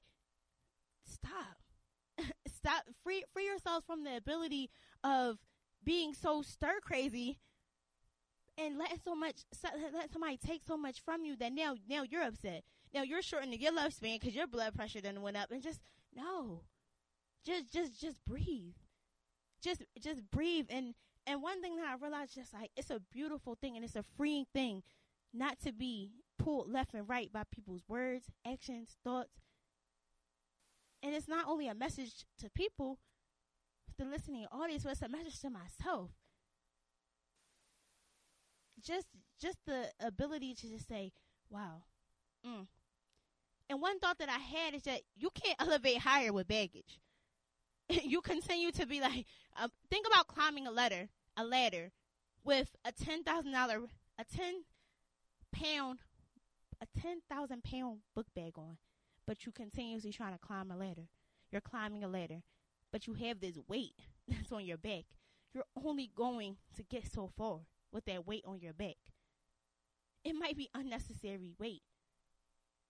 Stop. Stop. Free, free yourselves from the ability of being so stir crazy and letting so much, let somebody take so much from you that now, now you're upset. Now you're shortening your lifespan because your blood pressure done went up. And just, no. Just, just, just breathe. Just just breathe. And, and one thing that I realized, just like, it's a beautiful thing and it's a freeing thing not to be pulled left and right by people's words, actions, thoughts. And it's not only a message to people, the listening audience, but it's a message to myself. Just just the ability to just say, wow. Mm. And one thought that I had is that you can't elevate higher with baggage. You continue to be like, um, think about climbing a ladder, a ladder with a ten thousand dollars, a ten pound, a ten thousand pound book bag on, but you continuously trying to climb a ladder. You're climbing a ladder, but you have this weight that's on your back. You're only going to get so far with that weight on your back. It might be unnecessary weight.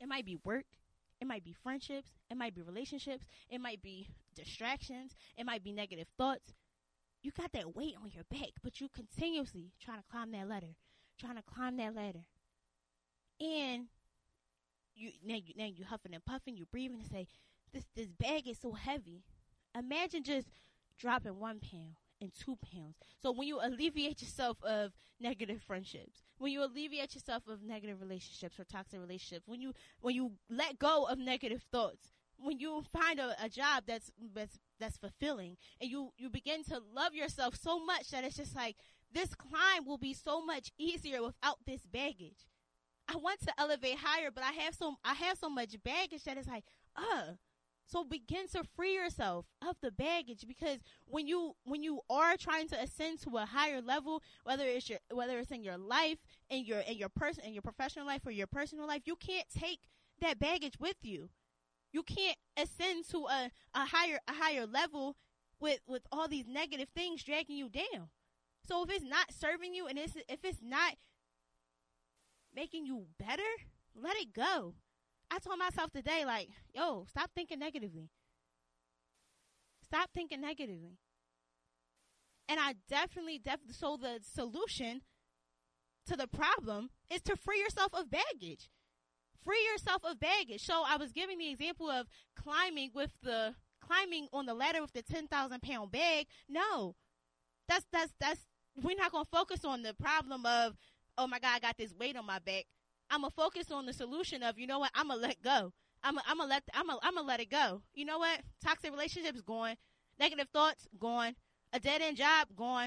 It might be work. It might be friendships. It might be relationships. It might be distractions. It might be negative thoughts. You got that weight on your back, but you continuously trying to climb that ladder, trying to climb that ladder. And you now you now you huffing and puffing, you breathing and say, this this bag is so heavy. Imagine just dropping one pound and two pounds. So when you alleviate yourself of negative friendships, when you alleviate yourself of negative relationships or toxic relationships, when you when you let go of negative thoughts, when you find a, a job that's that's that's fulfilling, and you you begin to love yourself so much that it's just like, this climb will be so much easier without this baggage. I want to elevate higher, but I have so I have so much baggage that it's like, uh. So begin to free yourself of the baggage, because when you when you are trying to ascend to a higher level, whether it's your whether it's in your life, in your in your person in your professional life or your personal life, you can't take that baggage with you. You can't ascend to a, a higher a higher level with with all these negative things dragging you down. So if it's not serving you and it's, if it's not making you better, let it go. I told myself today, like, yo, stop thinking negatively. Stop thinking negatively. And I definitely, definitely, so the solution to the problem is to free yourself of baggage. Free yourself of baggage. So I was giving the example of climbing with the, climbing on the ladder with the ten thousand pound bag. No, that's, that's, that's, we're not going to focus on the problem of, oh my God, I got this weight on my back. I'm going to focus on the solution of, you know what, I'm going to let go. I'm going to let, I'm going I'm to let it go. You know what? Toxic relationships gone. Negative thoughts gone. A dead end job gone.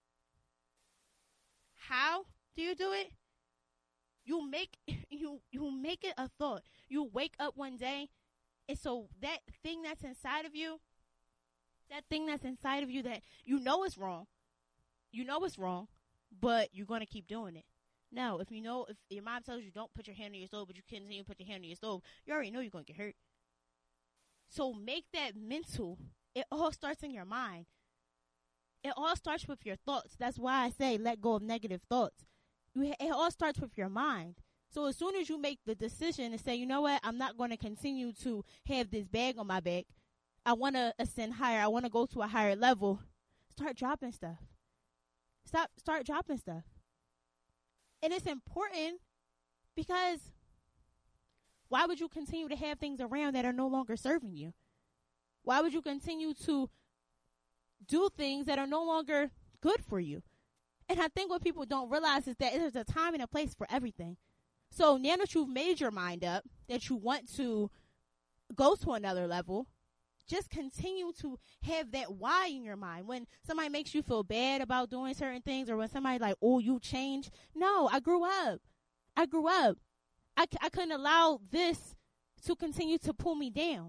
How do you do it? You make, you, you make it a thought. You wake up one day, and so that thing that's inside of you, that thing that's inside of you that you know is wrong, you know it's wrong, but you're going to keep doing it. No, if you know, if your mom tells you don't put your hand on your stove, but you continue to put your hand on your stove, you already know you're going to get hurt. So make that mental. It all starts in your mind. It all starts with your thoughts. That's why I say let go of negative thoughts. You ha- it all starts with your mind. So as soon as you make the decision and say, you know what, I'm not going to continue to have this bag on my back. I want to ascend higher. I want to go to a higher level. Start dropping stuff. Stop. Start dropping stuff. And it's important because why would you continue to have things around that are no longer serving you? Why would you continue to do things that are no longer good for you? And I think what people don't realize is that there's a time and a place for everything. So now that you've made your mind up that you want to go to another level, just continue to have that why in your mind. When somebody makes you feel bad about doing certain things, or when somebody like, oh, you changed. No, I grew up. I grew up. I, I couldn't allow this to continue to pull me down.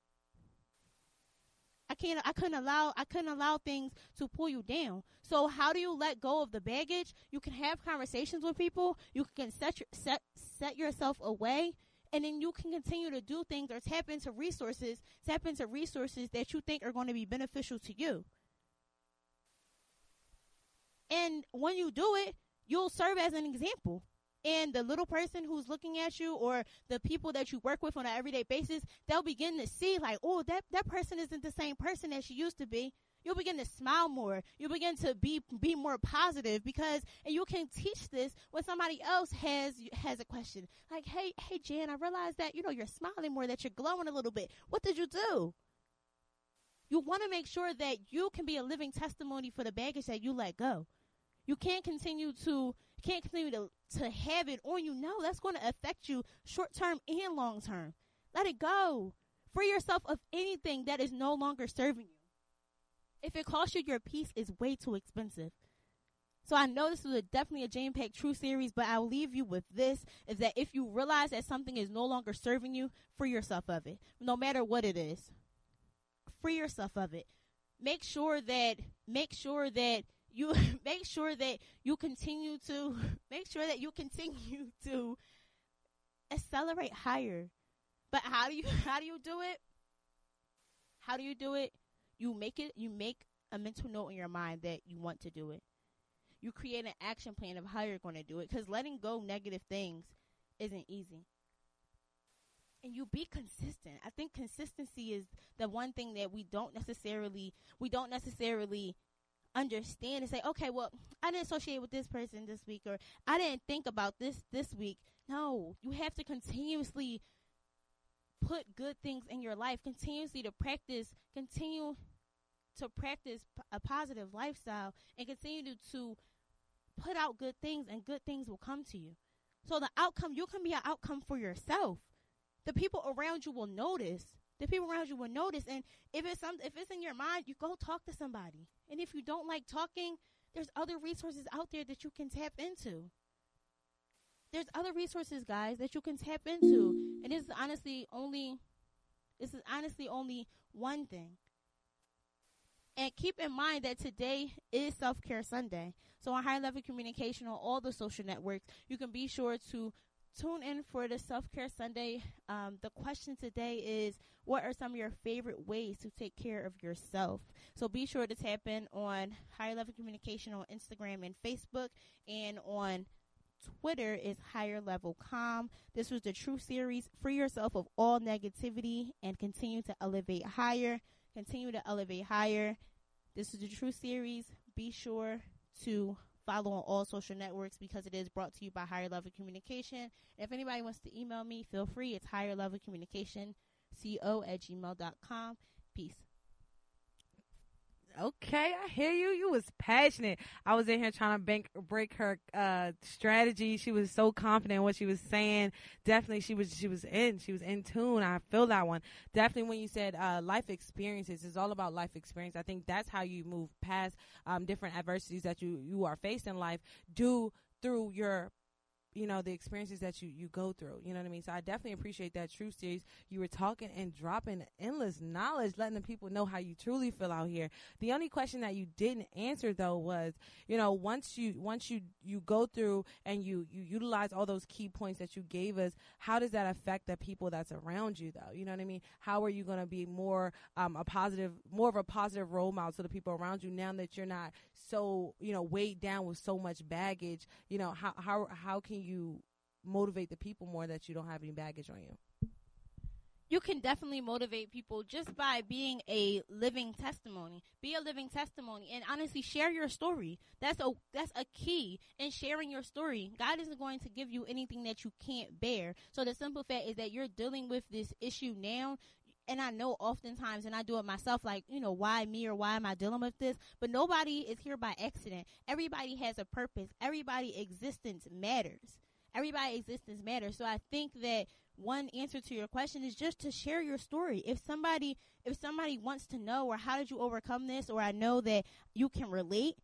I can't, I couldn't allow, I couldn't allow things to pull you down. So how do you let go of the baggage? You can have conversations with people. You can set your, set, set yourself away. And then you can continue to do things or tap into resources, tap into resources that you think are going to be beneficial to you. And when you do it, you'll serve as an example. And the little person who's looking at you, or the people that you work with on an everyday basis, they'll begin to see like, oh, that, that person isn't the same person as she used to be. You'll begin to smile more. You'll begin to be be more positive, because, and you can teach this when somebody else has has a question. Like, hey, hey, Jan, I realized that, you know, you're smiling more, that you're glowing a little bit. What did you do? You want to make sure that you can be a living testimony for the baggage that you let go. You can't continue to can't continue to, to have it on you. No, that's going to affect you short term and long term. Let it go. Free yourself of anything that is no longer serving you. If it costs you your peace, it's way too expensive. So I know this was a, definitely a Jane Pack True series, but I'll leave you with this, is that if you realize that something is no longer serving you, free yourself of it, no matter what it is. Free yourself of it. Make sure that, make sure that you, make sure that you continue to, make sure that you continue to accelerate higher. But how do you, how do you do it? How do you do it? You make it, you make a mental note in your mind that you want to do it. You create an action plan of how you're going to do it, because letting go negative things isn't easy. and you be consistent. I think consistency is the one thing that we don't necessarily we don't necessarily understand and say, okay, well, I didn't associate with this person this week, or I didn't think about this this week. No, you have to continuously put good things in your life, continuously to practice, continue to practice p- a positive lifestyle, and continue to, to put out good things, and good things will come to you. So the outcome, you can be an outcome for yourself. The people around you will notice. The people around you will notice. And if it's some, if it's in your mind, you go talk to somebody. And if you don't like talking, there's other resources out there that you can tap into. There's other resources, guys, that you can tap into. And this is honestly only, this is honestly only one thing. And keep in mind that today is Self-Care Sunday. So on Higher Level Communication on all the social networks, you can be sure to tune in for the Self-Care Sunday. Um, the question today is, what are some of your favorite ways to take care of yourself? So be sure to tap in on Higher Level Communication on Instagram and Facebook, and on Twitter is Higher Level Com. This was the True Series. Free yourself of all negativity and continue to elevate higher. Continue to elevate higher. This is the True Series. Be sure to follow on all social networks because it is brought to you by Higher Level Communication. If anybody wants to email me, feel free. It's Higher Level Communication, co at gmail dot com. Peace. Okay, I hear you. You was passionate. I was in here trying to bank, break her uh, strategy. She was so confident in what she was saying. Definitely, she was she was in. She was in tune. I feel that one. Definitely, when you said uh, life experiences, it's all about life experience. I think that's how you move past um, different adversities that you, you are faced in life, do through your, you know, the experiences that you, you go through. You know what I mean? So I definitely appreciate that True Series. You were talking and dropping endless knowledge, letting the people know how you truly feel out here. The only question that you didn't answer, though, was, you know, once you once you, you go through and you, you utilize all those key points that you gave us, how does that affect the people that's around you, though? You know what I mean? How are you going to be more um, a positive, more of a positive role model to the people around you now that you're not so, you know, weighed down with so much baggage? You know, how how how can you you motivate the people more that you don't have any baggage on you? You can definitely motivate people just by being a living testimony. Be a living testimony, and honestly share your story. That's a that's a key in sharing your story. God isn't going to give you anything that you can't bear. So the simple fact is that you're dealing with this issue now. And I know oftentimes, and I do it myself, like, you know, why me, or why am I dealing with this? But nobody is here by accident. Everybody has a purpose. Everybody's existence matters. Everybody's existence matters. So I think that one answer to your question is just to share your story. If somebody, if somebody wants to know, or how did you overcome this, or I know that you can relate,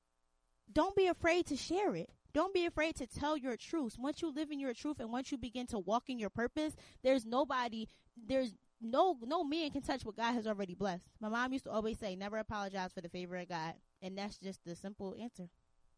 don't be afraid to share it. Don't be afraid to tell your truth. Once you live in your truth and once you begin to walk in your purpose, there's nobody, there's No, no man can touch what God has already blessed. My mom used to always say, never apologize for the favor of God. And that's just the simple answer.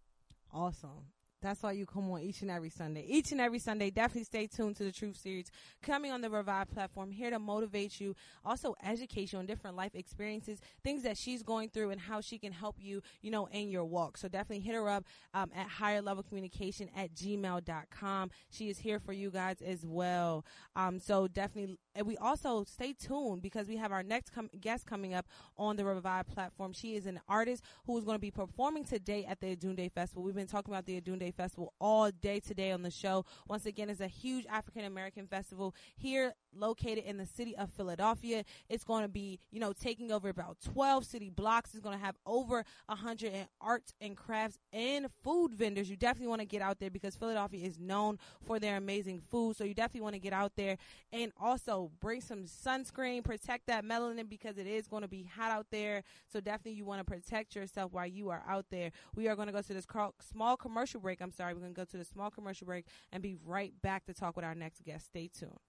Awesome. That's why you come on each and every Sunday. Each and every Sunday, definitely stay tuned to the Truth Series coming on the Revive platform, here to motivate you, also educate you on different life experiences, things that she's going through, and how she can help you, you know, in your walk. So definitely hit her up um, at higher level communication at gmail dot com. She is here for you guys as well. Um, so definitely, and we also stay tuned because we have our next com- guest coming up on the Revive platform. She is an artist who is going to be performing today at the Adunde Festival. We've been talking about the Adunde Festival all day today on the show. Once again, it's a huge African American festival here located in the city of Philadelphia. It's going to be, you know, taking over about twelve city blocks. It's going to have over one hundred arts and crafts and food vendors. You definitely want to get out there because Philadelphia is known for their amazing food. So you definitely want to get out there and also bring some sunscreen, protect that melanin because it is going to be hot out there. So definitely you want to protect yourself while you are out there. We are going to go to this car- small commercial break. I'm sorry. We're going to go to the small commercial break and be right back to talk with our next guest. Stay tuned.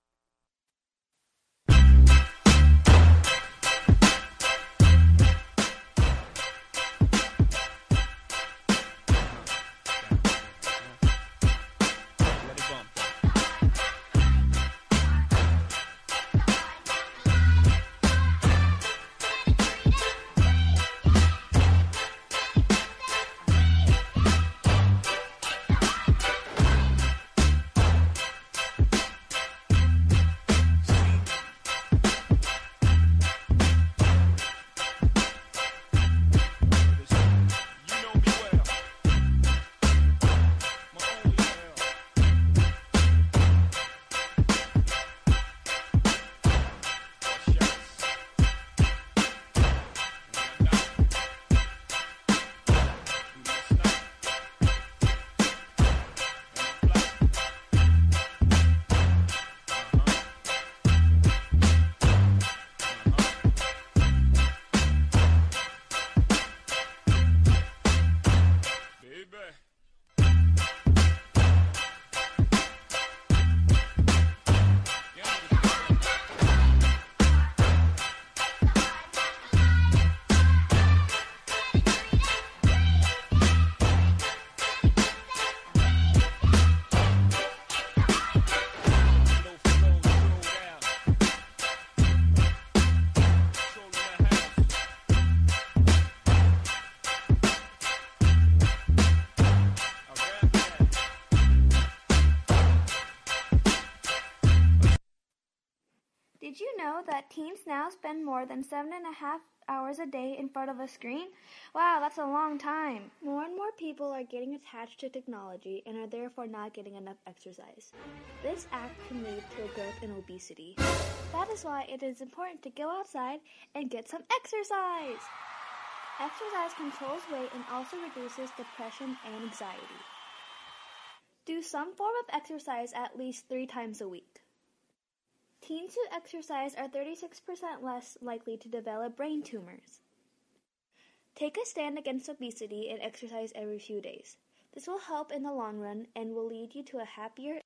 know that teens now spend more than seven and a half hours a day in front of a screen? Wow, that's a long time. More and more people are getting attached to technology and are therefore not getting enough exercise. This act can lead to a growth in obesity. That is why it is important to go outside and get some exercise. Exercise controls weight and also reduces depression and anxiety. Do some form of exercise at least three times a week. Teens who exercise are thirty-six percent less likely to develop brain tumors. Take a stand against obesity and exercise every few days. This will help in the long run and will lead you to a happier.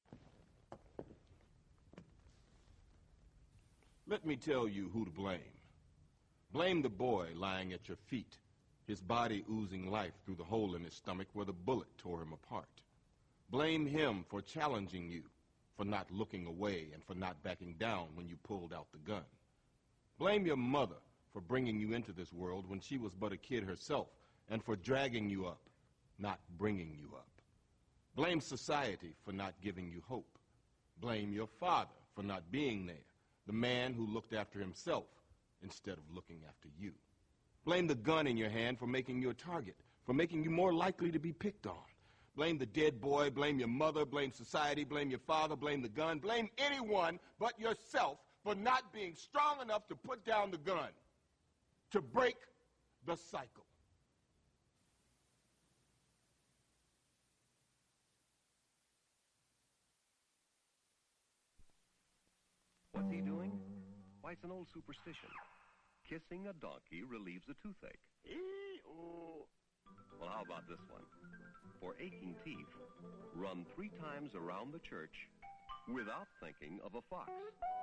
Let me tell you who to blame. Blame the boy lying at your feet, his body oozing life through the hole in his stomach where the bullet tore him apart. Blame him for challenging you, for not looking away and for not backing down when you pulled out the gun. Blame your mother for bringing you into this world when she was but a kid herself and for dragging you up, not bringing you up. Blame society for not giving you hope. Blame your father for not being there, the man who looked after himself instead of looking after you. Blame the gun in your hand for making you a target, for making you more likely to be picked on. Blame the dead boy, blame your mother, blame society, blame your father, blame the gun, blame anyone but yourself for not being strong enough to put down the gun, to break the cycle. What's he doing? Why, it's an old superstition. Kissing a donkey relieves a toothache. Ee-oh. Well, how about this one? For aching teeth, run three times around the church without thinking of a fox.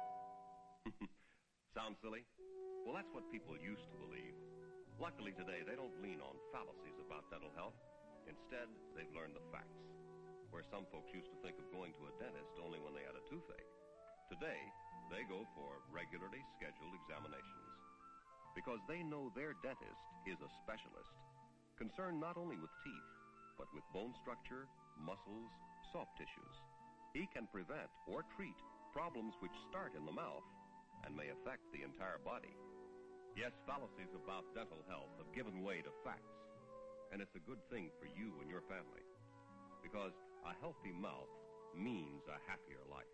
Sounds silly? Well, that's what people used to believe. Luckily today, they don't lean on fallacies about dental health. Instead, they've learned the facts. Where some folks used to think of going to a dentist only when they had a toothache, today they go for regularly scheduled examinations. Because they know their dentist is a specialist, concerned not only with teeth, but with bone structure, muscles, soft tissues. He can prevent or treat problems which start in the mouth and may affect the entire body. Yes, fallacies about dental health have given way to facts, and it's a good thing for you and your family, because a healthy mouth means a happier life.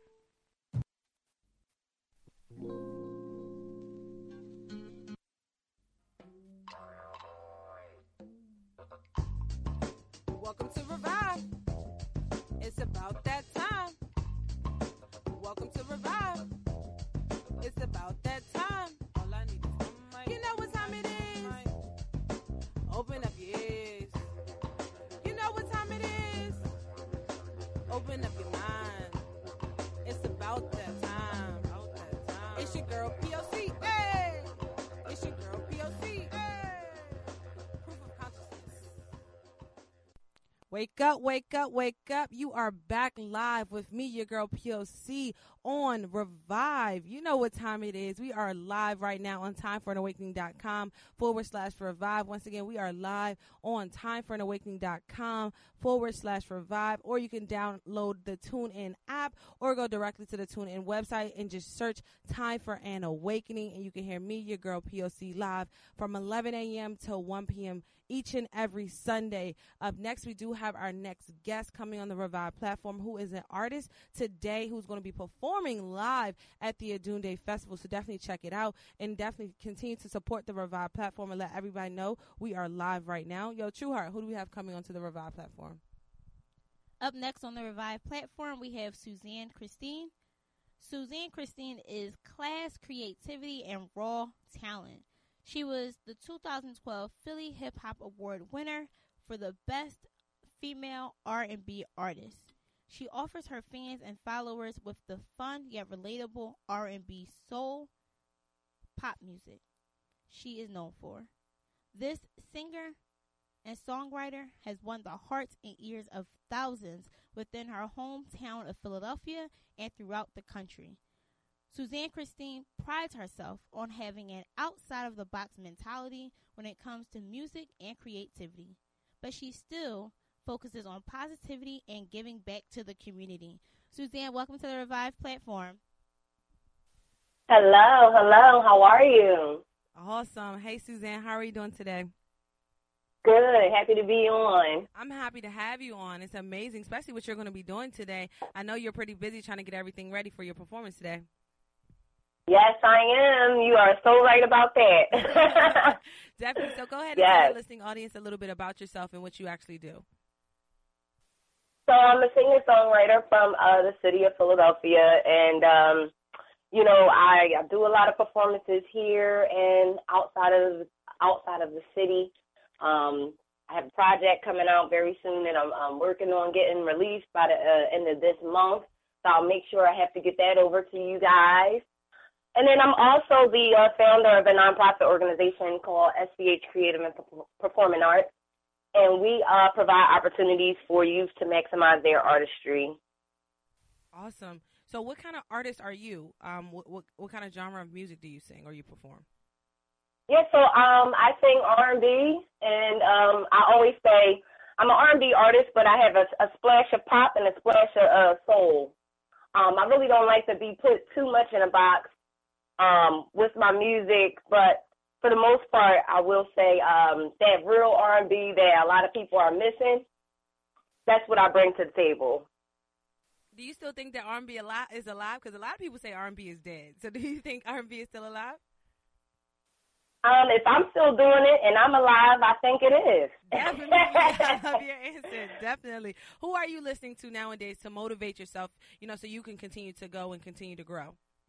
Welcome to Revive. It's about that time. Welcome to Revive. It's about that time. All I need is one mic. You know what time it is. Open up your ears. You know what time it is. Open up your mind. It's about that time. About that time. It's your girl P O C. Hey! It's your girl P O C. Hey! Proof of consciousness. Wake up, wake up, wake up. You are back live with me, your girl P O C, on Revive. You know what time it is. We are live right now on timeforanawakening.com forward slash Revive. Once again, we are live on timeforanawakening.com forward slash Revive. Or you can download the TuneIn app or go directly to the TuneIn website and just search Time for an Awakening. And you can hear me, your girl P O C, live from eleven a.m. till one p.m. each and every Sunday. Up next, we do have our next guest coming on the Revive platform, who is an artist today who's going to be performing live at the Adunde Festival. So definitely check it out and definitely continue to support the Revive platform and let everybody know we are live right now. Yo, Trueheart, who do we have coming onto the Revive platform? Up next on the Revive platform, we have Suzanne Christine. Suzanne Christine is class, creativity, and raw talent. She was the two thousand twelve Philly Hip Hop Award winner for the Best Female R and B Artist. She offers her fans and followers with the fun yet relatable R and B soul pop music she is known for. This singer and songwriter has won the hearts and ears of thousands within her hometown of Philadelphia and throughout the country. Suzanne Christine prides herself on having an outside-of-the-box mentality when it comes to music and creativity, but she still focuses on positivity and giving back to the community. Suzanne, welcome to the Revive platform. Hello, hello. How are you? Awesome. Hey, Suzanne, how are you doing today? Good. Happy to be on. I'm happy to have you on. It's amazing, especially what you're going to be doing today. I know you're pretty busy trying to get everything ready for your performance today. Yes, I am. You are so right about that. Definitely. So go ahead and Yes. tell the listening audience a little bit about yourself and what you actually do. So I'm a singer-songwriter from uh, the city of Philadelphia, and, um, you know, I, I do a lot of performances here and outside of outside of the city. Um, I have a project coming out very soon that I'm, I'm working on getting released by the uh, end of this month, so I'll make sure I have to get that over to you guys. And then I'm also the uh, founder of a nonprofit organization called S B H Creative and Performing Arts, and we uh, provide opportunities for youth to maximize their artistry. Awesome. So what kind of artist are you? Um, what, what, what kind of genre of music do you sing or you perform? Yeah, so um, I sing R and B, and um, I always say I'm an R and B artist, but I have a, a splash of pop and a splash of uh, soul. Um, I really don't like to be put too much in a box um, with my music, but for the most part, I will say um, that real R and B that a lot of people are missing, that's what I bring to the table. Do you still think that R and B alive, is alive? Because a lot of people say R and B is dead. So do you think R and B is still alive? Um, if I'm still doing it and I'm alive, I think it is. Definitely. I love your answer. Definitely. Who are you listening to nowadays to motivate yourself, you know, so you can continue to go and continue to grow?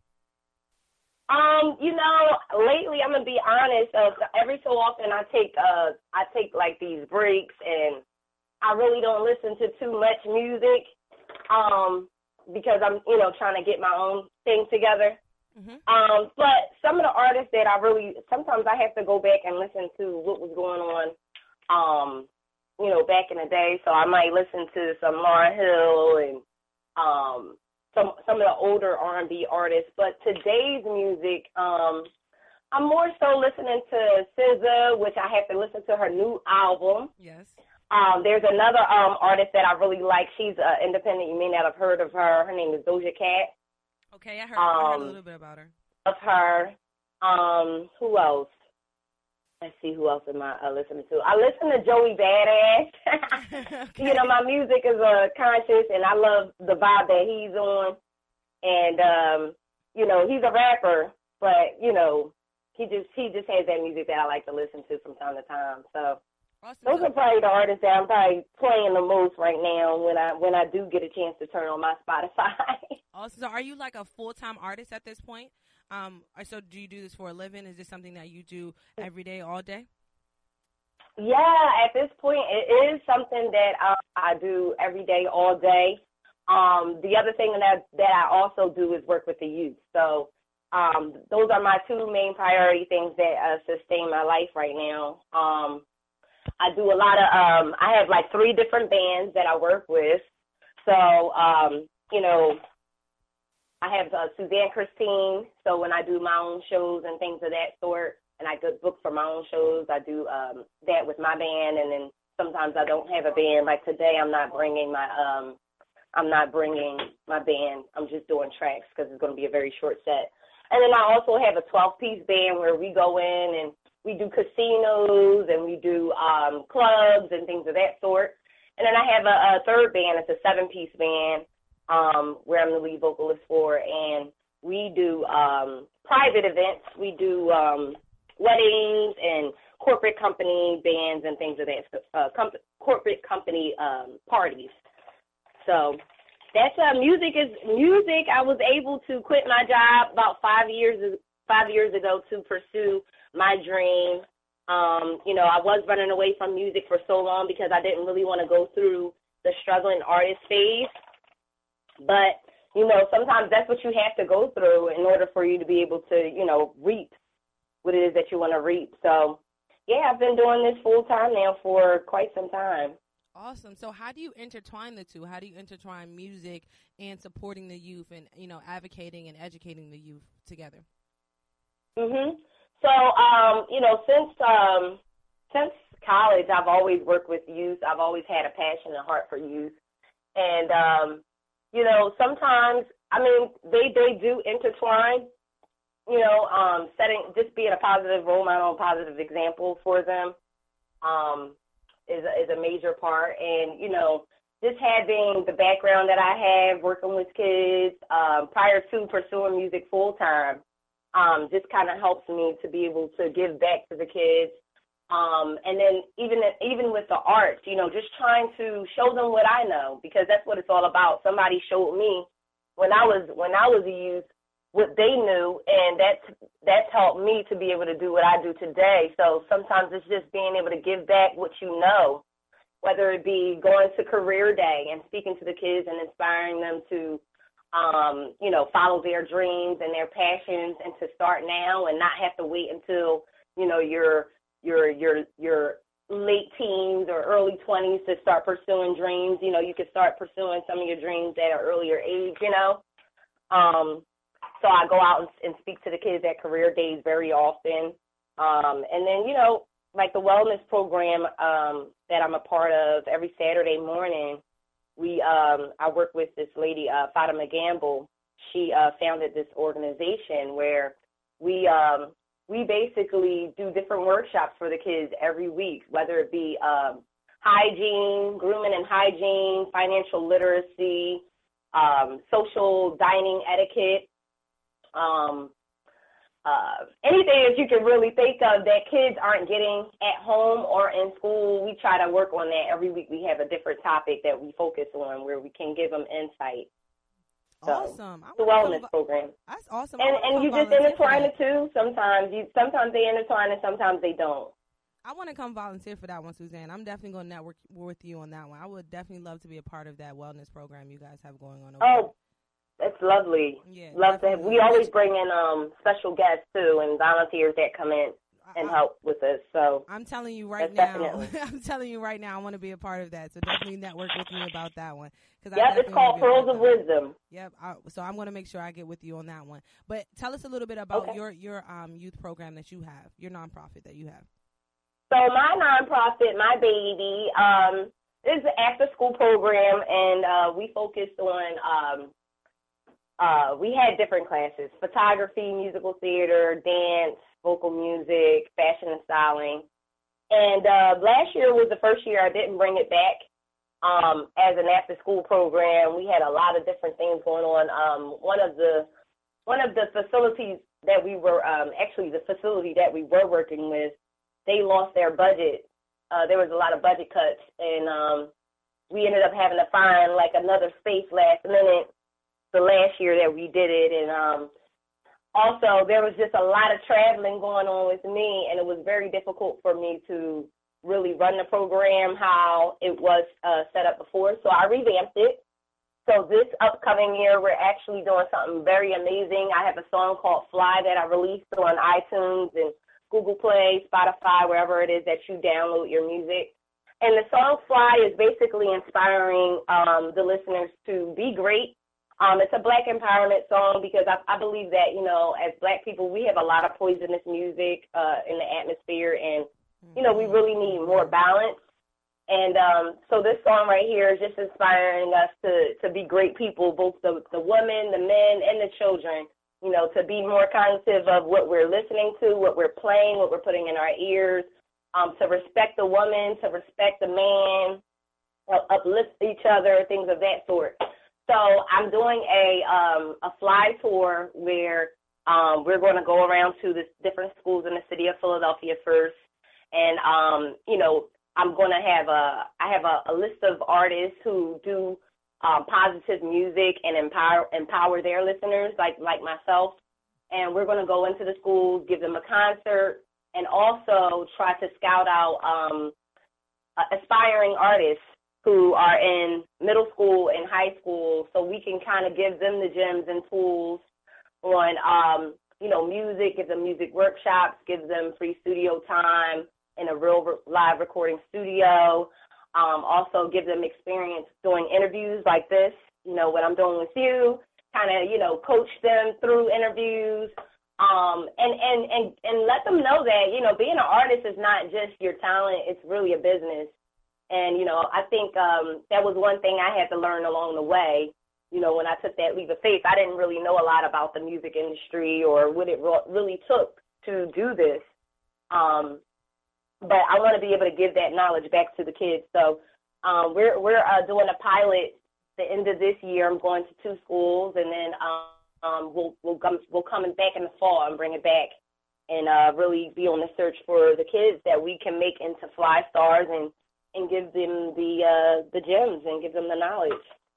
Um, you know, lately I'm gonna be honest. Uh, every so often I take uh I take like these breaks, and I really don't listen to too much music, um, because I'm you know trying to get my own thing together. Mm-hmm. Um, but some of the artists that I really sometimes I have to go back and listen to what was going on, um, you know, back in the day. So I might listen to some Lauryn Hill and um. Some some of the older R and B artists, but today's music, um, I'm more so listening to S Z A, which I have to listen to her new album. Yes. Um, there's another um artist that I really like. She's uh, independent. You may not have heard of her. Her name is Doja Cat. Okay, I heard, I heard a Um, little bit about her. Of her. Um, who else? Let's see who else am I uh, listening to. I listen to Joey Badass. You know, my music is uh, conscious, and I love the vibe that he's on. And um, you know, he's a rapper, but you know, he just he just has that music that I like to listen to from time to time. So awesome. those are probably the artists that I'm probably playing the most right now when I when I do get a chance to turn on my Spotify. Also, so are you like a full-time artist at this point? Um, or so do you do this for a living? Is this something that you do every day, all day? Yeah, at this point, it is something that I, I do every day, all day. Um, the other thing that that I also do is work with the youth. So um, those are my two main priority things that uh, sustain my life right now. Um, I do a lot of, um, I have like three different bands that I work with. So, um, you know, I have uh, Suzanne Christine. So when I do my own shows and things of that sort, and I get booked for my own shows, I do um, that with my band. And then sometimes I don't have a band. Like today, I'm not bringing my, um, I'm not bringing my band. I'm just doing tracks because it's going to be a very short set. And then I also have a twelve-piece band where we go in and we do casinos and we do um, clubs and things of that sort. And then I have a, a third band. It's a seven-piece band um, where I'm the lead vocalist for, and we do um, private events. We do um, weddings and corporate company bands and things of that, uh, com- corporate company um, parties. So that's uh, music is music. I was able to quit my job about five years five years ago to pursue my dream. Um, you know, I was running away from music for so long because I didn't really want to go through the struggling artist phase. But, you know, sometimes that's what you have to go through in order for you to be able to, you know, reap what it is that you want to reap. So, yeah, I've been doing this full time now for quite some time. Awesome. So how do you intertwine the two? How do you intertwine music and supporting the youth and, you know, advocating and educating the youth together? Mhm. So, um, you know, since um, since college, I've always worked with youth. I've always had a passion and heart for youth. And, um, you know, sometimes, I mean, they, they do intertwine, you know, um, setting, just being a positive role model, a positive example for them um, is, a, is a major part. And, you know, just having the background that I have working with kids um, prior to pursuing music full time um, just kind of helps me to be able to give back to the kids. Um, and then even even with the arts, you know, just trying to show them what I know, because that's what it's all about. Somebody showed me when I was when I was a youth what they knew, and that's that's helped me to be able to do what I do today. So sometimes it's just being able to give back what you know, whether it be going to career day and speaking to the kids and inspiring them to, um, you know, follow their dreams and their passions, and to start now and not have to wait until, you know, your your your your late teens or early twenties to start pursuing dreams. You know, you can start pursuing some of your dreams at an earlier age, you know. Um, so I go out and, and speak to the kids at career days very often. Um, and then, you know, like the wellness program um, that I'm a part of every Saturday morning, we um, I work with this lady, uh, Fatima Gamble. She uh, founded this organization where we um, we basically do different workshops for the kids every week, whether it be um, hygiene, grooming and hygiene, financial literacy, um, social dining etiquette, um, uh, anything that you can really think of that kids aren't getting at home or in school. We try to work on that. Every week we have a different topic that we focus on where we can give them insight. So, Awesome. I the wanna wellness come- program. That's awesome. And I wanna and you come just volunteer for intertwine that. the two. Sometimes you sometimes they intertwine and sometimes they don't. I want to come volunteer for that one, Suzanne. I'm definitely going to network with you on that one. I would definitely love to be a part of that wellness program you guys have going on over Oh, that's lovely. Yeah, Love to have, we always bring in um special guests too and volunteers that come in and help with us. So I'm telling you right that's now, definitely. I'm telling you right now, I want to be a part of that. So definitely network with me about that one. Cause I Yep, it's definitely called wanna be a Pearls part of that. Wisdom. Yep. I, so I'm going to make sure I get with you on that one. But tell us a little bit about Okay. your your um youth program that you have, your nonprofit that you have. So my nonprofit, my baby, um, is an after-school program, and uh, we focused on, um, uh, we had different classes, photography, musical theater, dance, vocal music, fashion and styling. And uh, last year was the first year I didn't bring it back um, as an after-school program. We had a lot of different things going on. Um, one of the one of the facilities that we were, um, actually the facility that we were working with, they lost their budget. Uh, there was a lot of budget cuts, and um, we ended up having to find like another space last minute the last year that we did it. And um, also there was just a lot of traveling going on with me, and it was very difficult for me to really run the program how it was uh, set up before. So I revamped it. So this upcoming year, we're actually doing something very amazing. I have a song called Fly that I released on iTunes and Google Play, Spotify, wherever it is that you download your music. And the song Fly is basically inspiring um, the listeners to be great. Um, it's a black empowerment song because I, I believe that, you know, as black people, we have a lot of poisonous music uh, in the atmosphere, and, you know, we really need more balance. And um, so this song right here is just inspiring us to, to be great people, both the, the women, the men, and the children. You know, to be more cognitive of what we're listening to, what we're playing, what we're putting in our ears, um, to respect the woman, to respect the man, uh, uplift each other, things of that sort. So I'm doing a um, a fly tour where um, we're going to go around to the different schools in the city of Philadelphia first, and um, you know, I'm going to have a I have a, a list of artists who do Um, positive music and empower empower their listeners like like myself. And we're going to go into the schools, give them a concert, and also try to scout out um, uh, aspiring artists who are in middle school and high school, so we can kind of give them the gems and tools on, um, you know, music, give them music workshops, give them free studio time in a real re- live recording studio. Um, also give them experience doing interviews like this, you know, what I'm doing with you, kind of, you know, coach them through interviews, um, and, and, and, and let them know that, you know, being an artist is not just your talent, it's really a business. And, you know, I think um, that was one thing I had to learn along the way you know, when I took that leap of faith, I didn't really know a lot about the music industry or what it ro- really took to do this. Um, but I want to be able to give that knowledge back to the kids. So um, we're we're uh, doing a pilot the end of this year. I'm going to two schools, and then um, um, we'll we'll come we'll come back in the fall and bring it back, and uh, really be on the search for the kids that we can make into fly stars and, and give them the uh, the gems and give them the knowledge.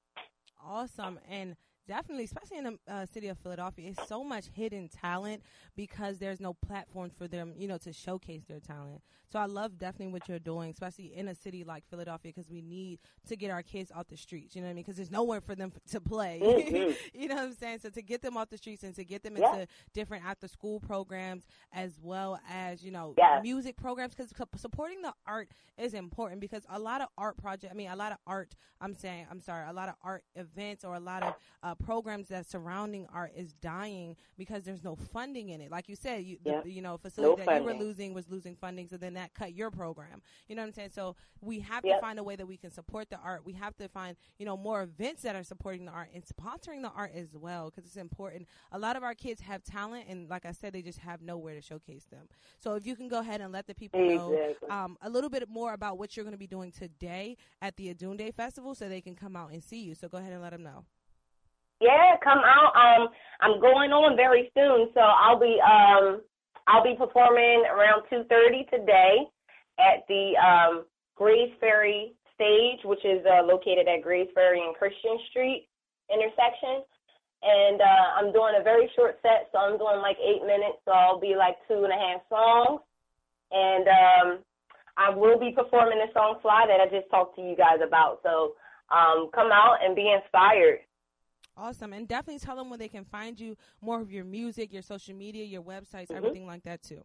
Awesome. And definitely, especially in the uh, city of Philadelphia, it's so much hidden talent because there's no platform for them, you know, to showcase their talent. So I love definitely what you're doing, especially in a city like Philadelphia, because we need to get our kids off the streets, you know what I mean? Because there's nowhere for them to play, mm-hmm. you know what I'm saying? So to get them off the streets and to get them yeah. into different after-school programs as well as, you know, yeah. music programs, because supporting the art is important because a lot of art projects, I mean, a lot of art, I'm saying, I'm sorry, a lot of art events or a lot of uh, programs that surrounding art is dying because there's no funding in it. Like you said, you, yeah. the, you know, facility no that funding. you were losing was losing funding, so then that cut your program. You know what I'm saying? So we have yep. to find a way that we can support the art. We have to find, you know, more events that are supporting the art and sponsoring the art as well, because it's important. A lot of our kids have talent, and like I said, they just have nowhere to showcase them. So if you can go ahead and let the people exactly. know um, a little bit more about what you're going to be doing today at the Adunde Festival so they can come out and see you. So go ahead and let them know. Yeah, come out. Um, I'm going on very soon, so I'll be um, I'll be performing around two thirty today at the um, Grays Ferry stage, which is uh, located at Grays Ferry and Christian Street intersection. And uh, I'm doing a very short set, so I'm doing like eight minutes, so I'll be like two and a half songs. And um, I will be performing the song Fly that I just talked to you guys about. So um, come out and be inspired. Awesome. And definitely tell them where they can find you, more of your music, your social media, your websites, mm-hmm. everything like that too.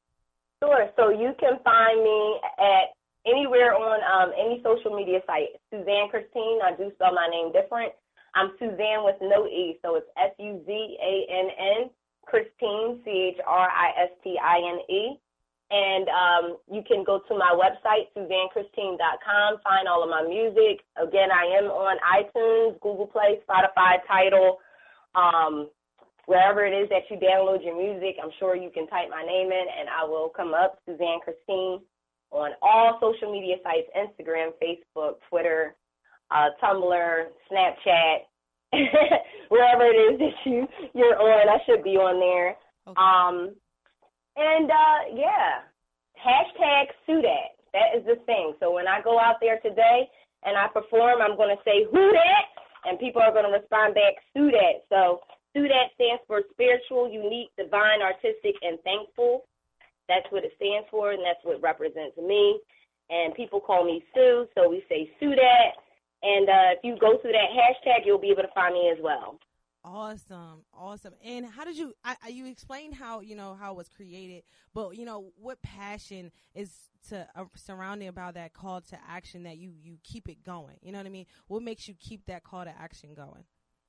Sure. So you can find me at anywhere on um, any social media site. Suzanne Christine. I do spell my name different. I'm Suzanne with no E, so it's S U Z A N N, Christine, C H R I S T I N E. And um, you can go to my website, suzanne christine dot com, find all of my music. Again, I am on iTunes, Google Play, Spotify, Tidal, um, wherever it is that you download your music. I'm sure you can type my name in, and I will come up, Suzanne Christine, on all social media sites, Instagram, Facebook, Twitter, uh, Tumblr, Snapchat, wherever it is that you, you're on. I should be on there. Okay. Um, And, uh, yeah, hashtag Sue Dat. That is the thing. So when I go out there today and I perform, I'm going to say, who dat? And people are going to respond back, Sue Dat. So Sue Dat stands for spiritual, unique, divine, artistic, and thankful. That's what it stands for, and that's what represents me. And people call me Sue, so we say Sue Dat. And uh, if you go through that hashtag, you'll be able to find me as well. Awesome, awesome. And how did you? I, I, you explained how you know how it was created, but you know what passion is to uh, surrounding about that call to action that you you keep it going. You know what I mean? What makes you keep that call to action going?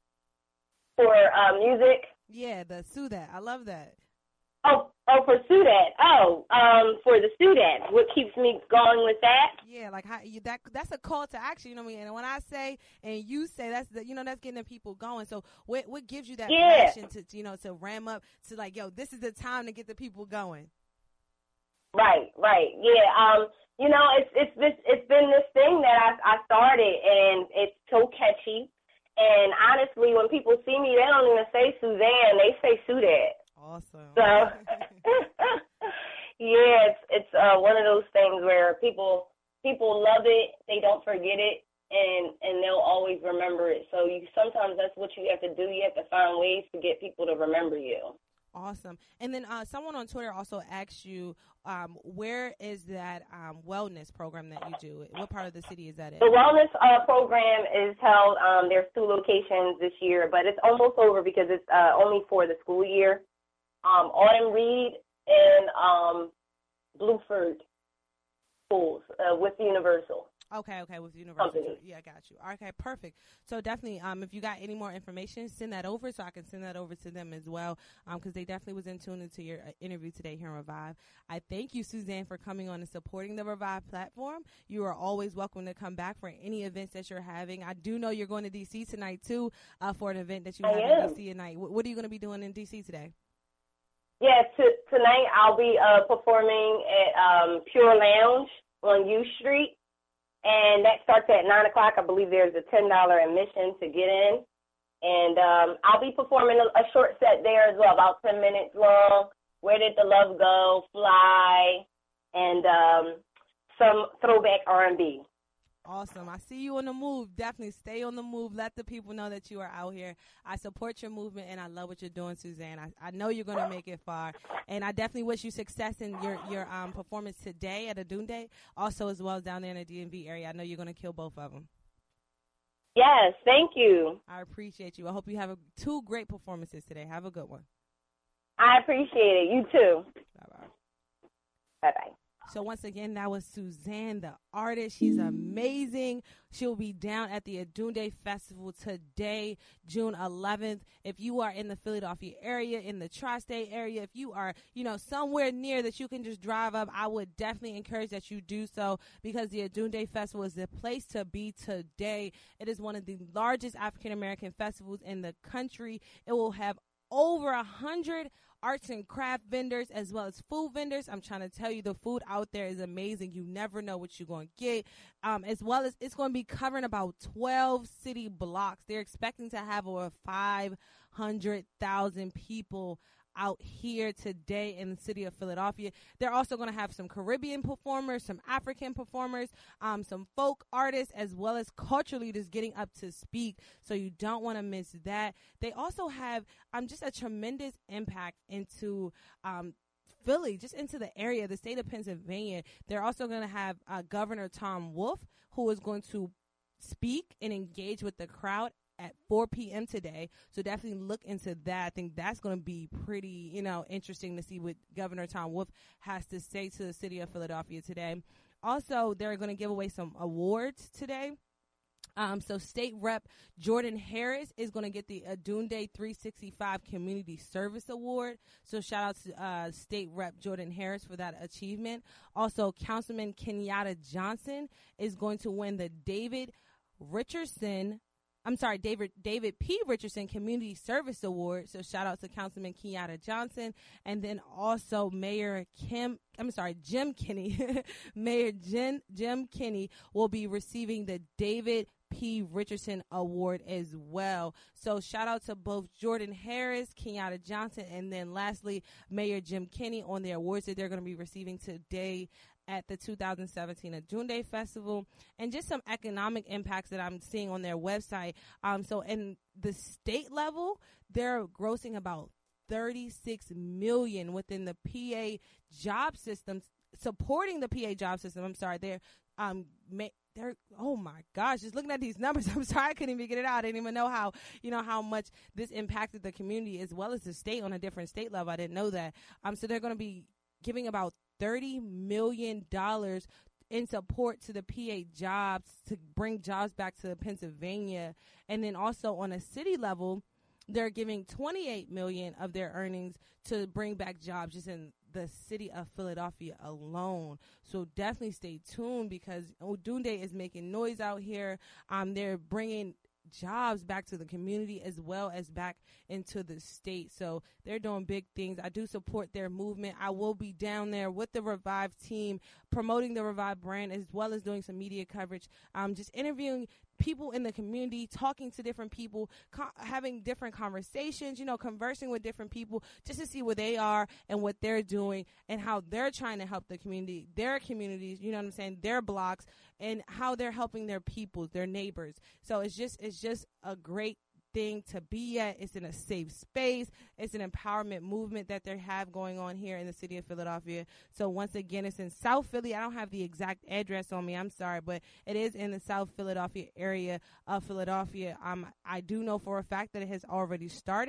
For uh, music? Yeah, the Sue Dat. I love that. Oh, oh, for Sue Dat. Oh, um, for the Sue Dat. What keeps me going with that? Yeah, like how you, that. That's a call to action. You know what I mean? And when I say and you say, that's the, you know, that's getting the people going. So what what gives you that yeah. passion to, to you know to ram up to like, yo, this is the time to get the people going. Right, right. Yeah. Um, you know, it's it's this it's been this thing that I I started, and it's so catchy. And honestly, when people see me, they don't even say Suzanne; they say Sue Dat. Awesome. So, yeah, it's it's uh, one of those things where people people love it, they don't forget it, and and they'll always remember it. So you sometimes that's what you have to do. You have to find ways to get people to remember you. Awesome. And then uh, someone on Twitter also asked you, um, where is that um, wellness program that you do? What part of the city is that in? The wellness uh, program is held, um, there's two locations this year, but it's almost over because it's uh, only for the school year. Um, Autumn Reed and um, Blueford schools uh, with Universal. Okay, okay, with Universal. Company. Yeah, I got you. Okay, perfect. So definitely, um, if you got any more information, send that over so I can send that over to them as well, um, because they definitely was in tune into your uh, interview today here on Revive. I thank you, Suzanne, for coming on and supporting the Revive platform. You are always welcome to come back for any events that you're having. I do know you're going to D C tonight too, uh, for an event that you I have am. in D C tonight. W- what are you going to be doing in D C today? Yeah, t- tonight I'll be uh, performing at um, Pure Lounge on U Street. And that starts at nine o'clock. I believe there's a ten dollars admission to get in. And um, I'll be performing a, a short set there as well, about ten minutes long. Where Did the Love Go, Fly, and um, some throwback R and B. Awesome. I see you on the move. Definitely stay on the move. Let the people know that you are out here. I support your movement, and I love what you're doing, Suzanne. I, I know you're going to make it far, and I definitely wish you success in your, your um, performance today at Adunde, also as well as down there in the D M V area. I know you're going to kill both of them. Yes, thank you. I appreciate you. I hope you have a, two great performances today. Have a good one. I appreciate it. You too. Bye-bye. Bye-bye. So once again, that was Suzanne, the artist. She's amazing. She'll be down at the Adunde Festival today, June eleventh. If you are in the Philadelphia area, in the tri-state area, if you are, you know, somewhere near that you can just drive up, I would definitely encourage that you do so, because the Adunde Festival is the place to be today. It is one of the largest African-American festivals in the country. It will have over a hundred arts and craft vendors as well as food vendors. I'm trying to tell you, the food out there is amazing. You never know what you're going to get. Um, as well as it's going to be covering about twelve city blocks. They're expecting to have over five hundred thousand people out here today in the city of Philadelphia. They're also going to have some Caribbean performers, some African performers, um, some folk artists, as well as culture leaders getting up to speak. So you don't want to miss that. They also have um, just a tremendous impact into um, Philly, just into the area, the state of Pennsylvania. They're also going to have uh, Governor Tom Wolf, who is going to speak and engage with the crowd at four p.m. today. So definitely look into that. I think that's going to be pretty, you know, interesting to see what Governor Tom Wolf has to say to the city of Philadelphia today. Also, they're going to give away some awards today. Um, so State Rep Jordan Harris is going to get the Adunde three sixty-five Community Service Award. So shout out to uh, State Rep Jordan Harris for that achievement. Also, Councilman Kenyatta Johnson is going to win the David Richardson I'm sorry, David David P. Richardson Community Service Award. So shout out to Councilman Kenyatta Johnson. And then also Mayor Kim, I'm sorry, Jim Kinney. Mayor Jim, Jim Kinney will be receiving the David P. Richardson Award as well. So shout out to both Jordan Harris, Kenyatta Johnson, and then lastly, Mayor Jim Kinney on the awards that they're going to be receiving today at the two thousand seventeen Adunde Festival, and just some economic impacts that I'm seeing on their website. Um, so in the state level, they're grossing about thirty-six million dollars within the P A job system, supporting the P A job system. I'm sorry, they're um, ma- they're oh my gosh, just looking at these numbers, I'm sorry I couldn't even get it out. I didn't even know how you know how much this impacted the community as well as the state on a different state level. I didn't know that. Um, so they're going to be giving about thirty million dollars in support to the P A jobs to bring jobs back to Pennsylvania. And then also on a city level, they're giving twenty-eight million dollars of their earnings to bring back jobs just in the city of Philadelphia alone. So definitely stay tuned, because Adunde is making noise out here. Um, they're bringing jobs back to the community as well as back into the state. So they're doing big things. I do support their movement. I will be down there with the Revive team, promoting the Revive brand as well as doing some media coverage, um, just interviewing people in the community, talking to different people, co- having different conversations, you know, conversing with different people just to see where they are and what they're doing and how they're trying to help the community, their communities, you know what I'm saying, their blocks, and how they're helping their people, their neighbors. So it's just, it's just a great thing to be at. It's in a safe space. It's an empowerment movement that they have going on here in the city of Philadelphia. So once again, it's in South Philly. I don't have the exact address on me. I'm sorry, but it is in the South Philadelphia area of Philadelphia. Um, I do know for a fact that it has already started.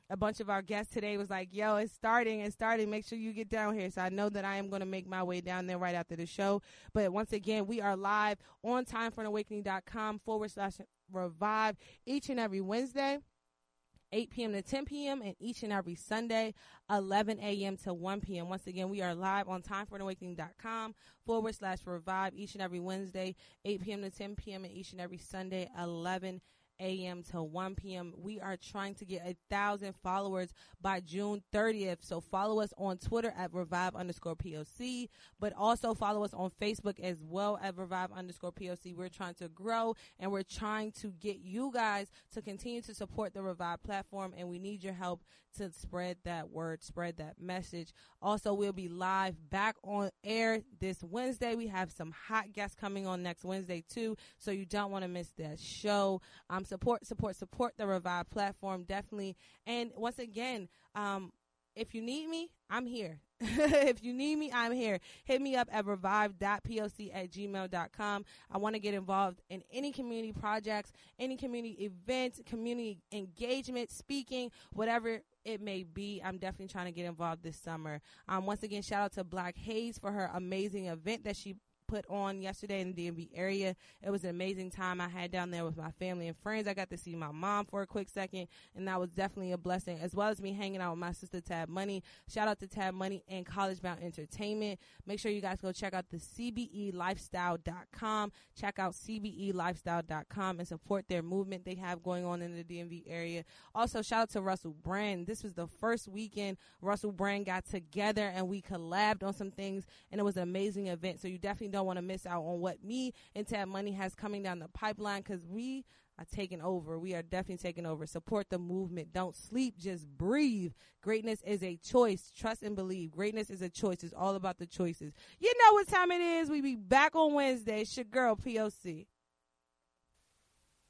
a bunch of our guests today was like, yo, it's starting, it's starting. Make sure you get down here. So I know that I am going to make my way down there right after the show. But once again, we are live on timeforanawakening.com forward slash revive each and every Wednesday, eight p.m. to ten p.m. and each and every Sunday, eleven a.m. to one p.m. Once again, we are live on timeforanawakening.com forward slash revive each and every Wednesday, eight p.m. to ten p.m. and each and every Sunday, eleven a.m. to one p.m. We are trying to get a thousand followers by June thirtieth. So follow us on Twitter at revive underscore POC, but also follow us on Facebook as well at revive underscore POC. We're trying to grow and we're trying to get you guys to continue to support the Revive platform, and we need your help to spread that word, spread that message. Also, we'll be live back on air this Wednesday. We have some hot guests coming on next Wednesday too, so you don't want to miss that show. Um, support, support, support the Revive platform, definitely. And once again, um, if you need me, I'm here. If you need me, I'm here. Hit me up at revive dot poc at gmail dot com. I want to get involved in any community projects, any community events, community engagement, speaking, whatever it may be. I'm definitely trying to get involved this summer. Um, once again, shout out to Black Hayes for her amazing event that she put on yesterday in the D M V area. It was an amazing time I had down there with my family and friends. I got to see my mom for a quick second, and that was definitely a blessing, as well as me hanging out with my sister Tab Money. Shout out to Tab Money and College Bound Entertainment. Make sure you guys go check out the C B E lifestyle dot com. Check out C B E lifestyle dot com and support their movement they have going on in the D M V area. Also, shout out to Russell Brand. This was the first weekend Russell Brand got together and we collabed on some things, and it was an amazing event. So you definitely don't want to miss out on what me and Tab Money has coming down the pipeline, because we are taking over. We are definitely taking over. Support the movement. Don't sleep. Just breathe. Greatness is a choice. Trust and believe. Greatness is a choice. It's all about the choices. You know what time it is. We be back on Wednesday. It's your girl, P O C.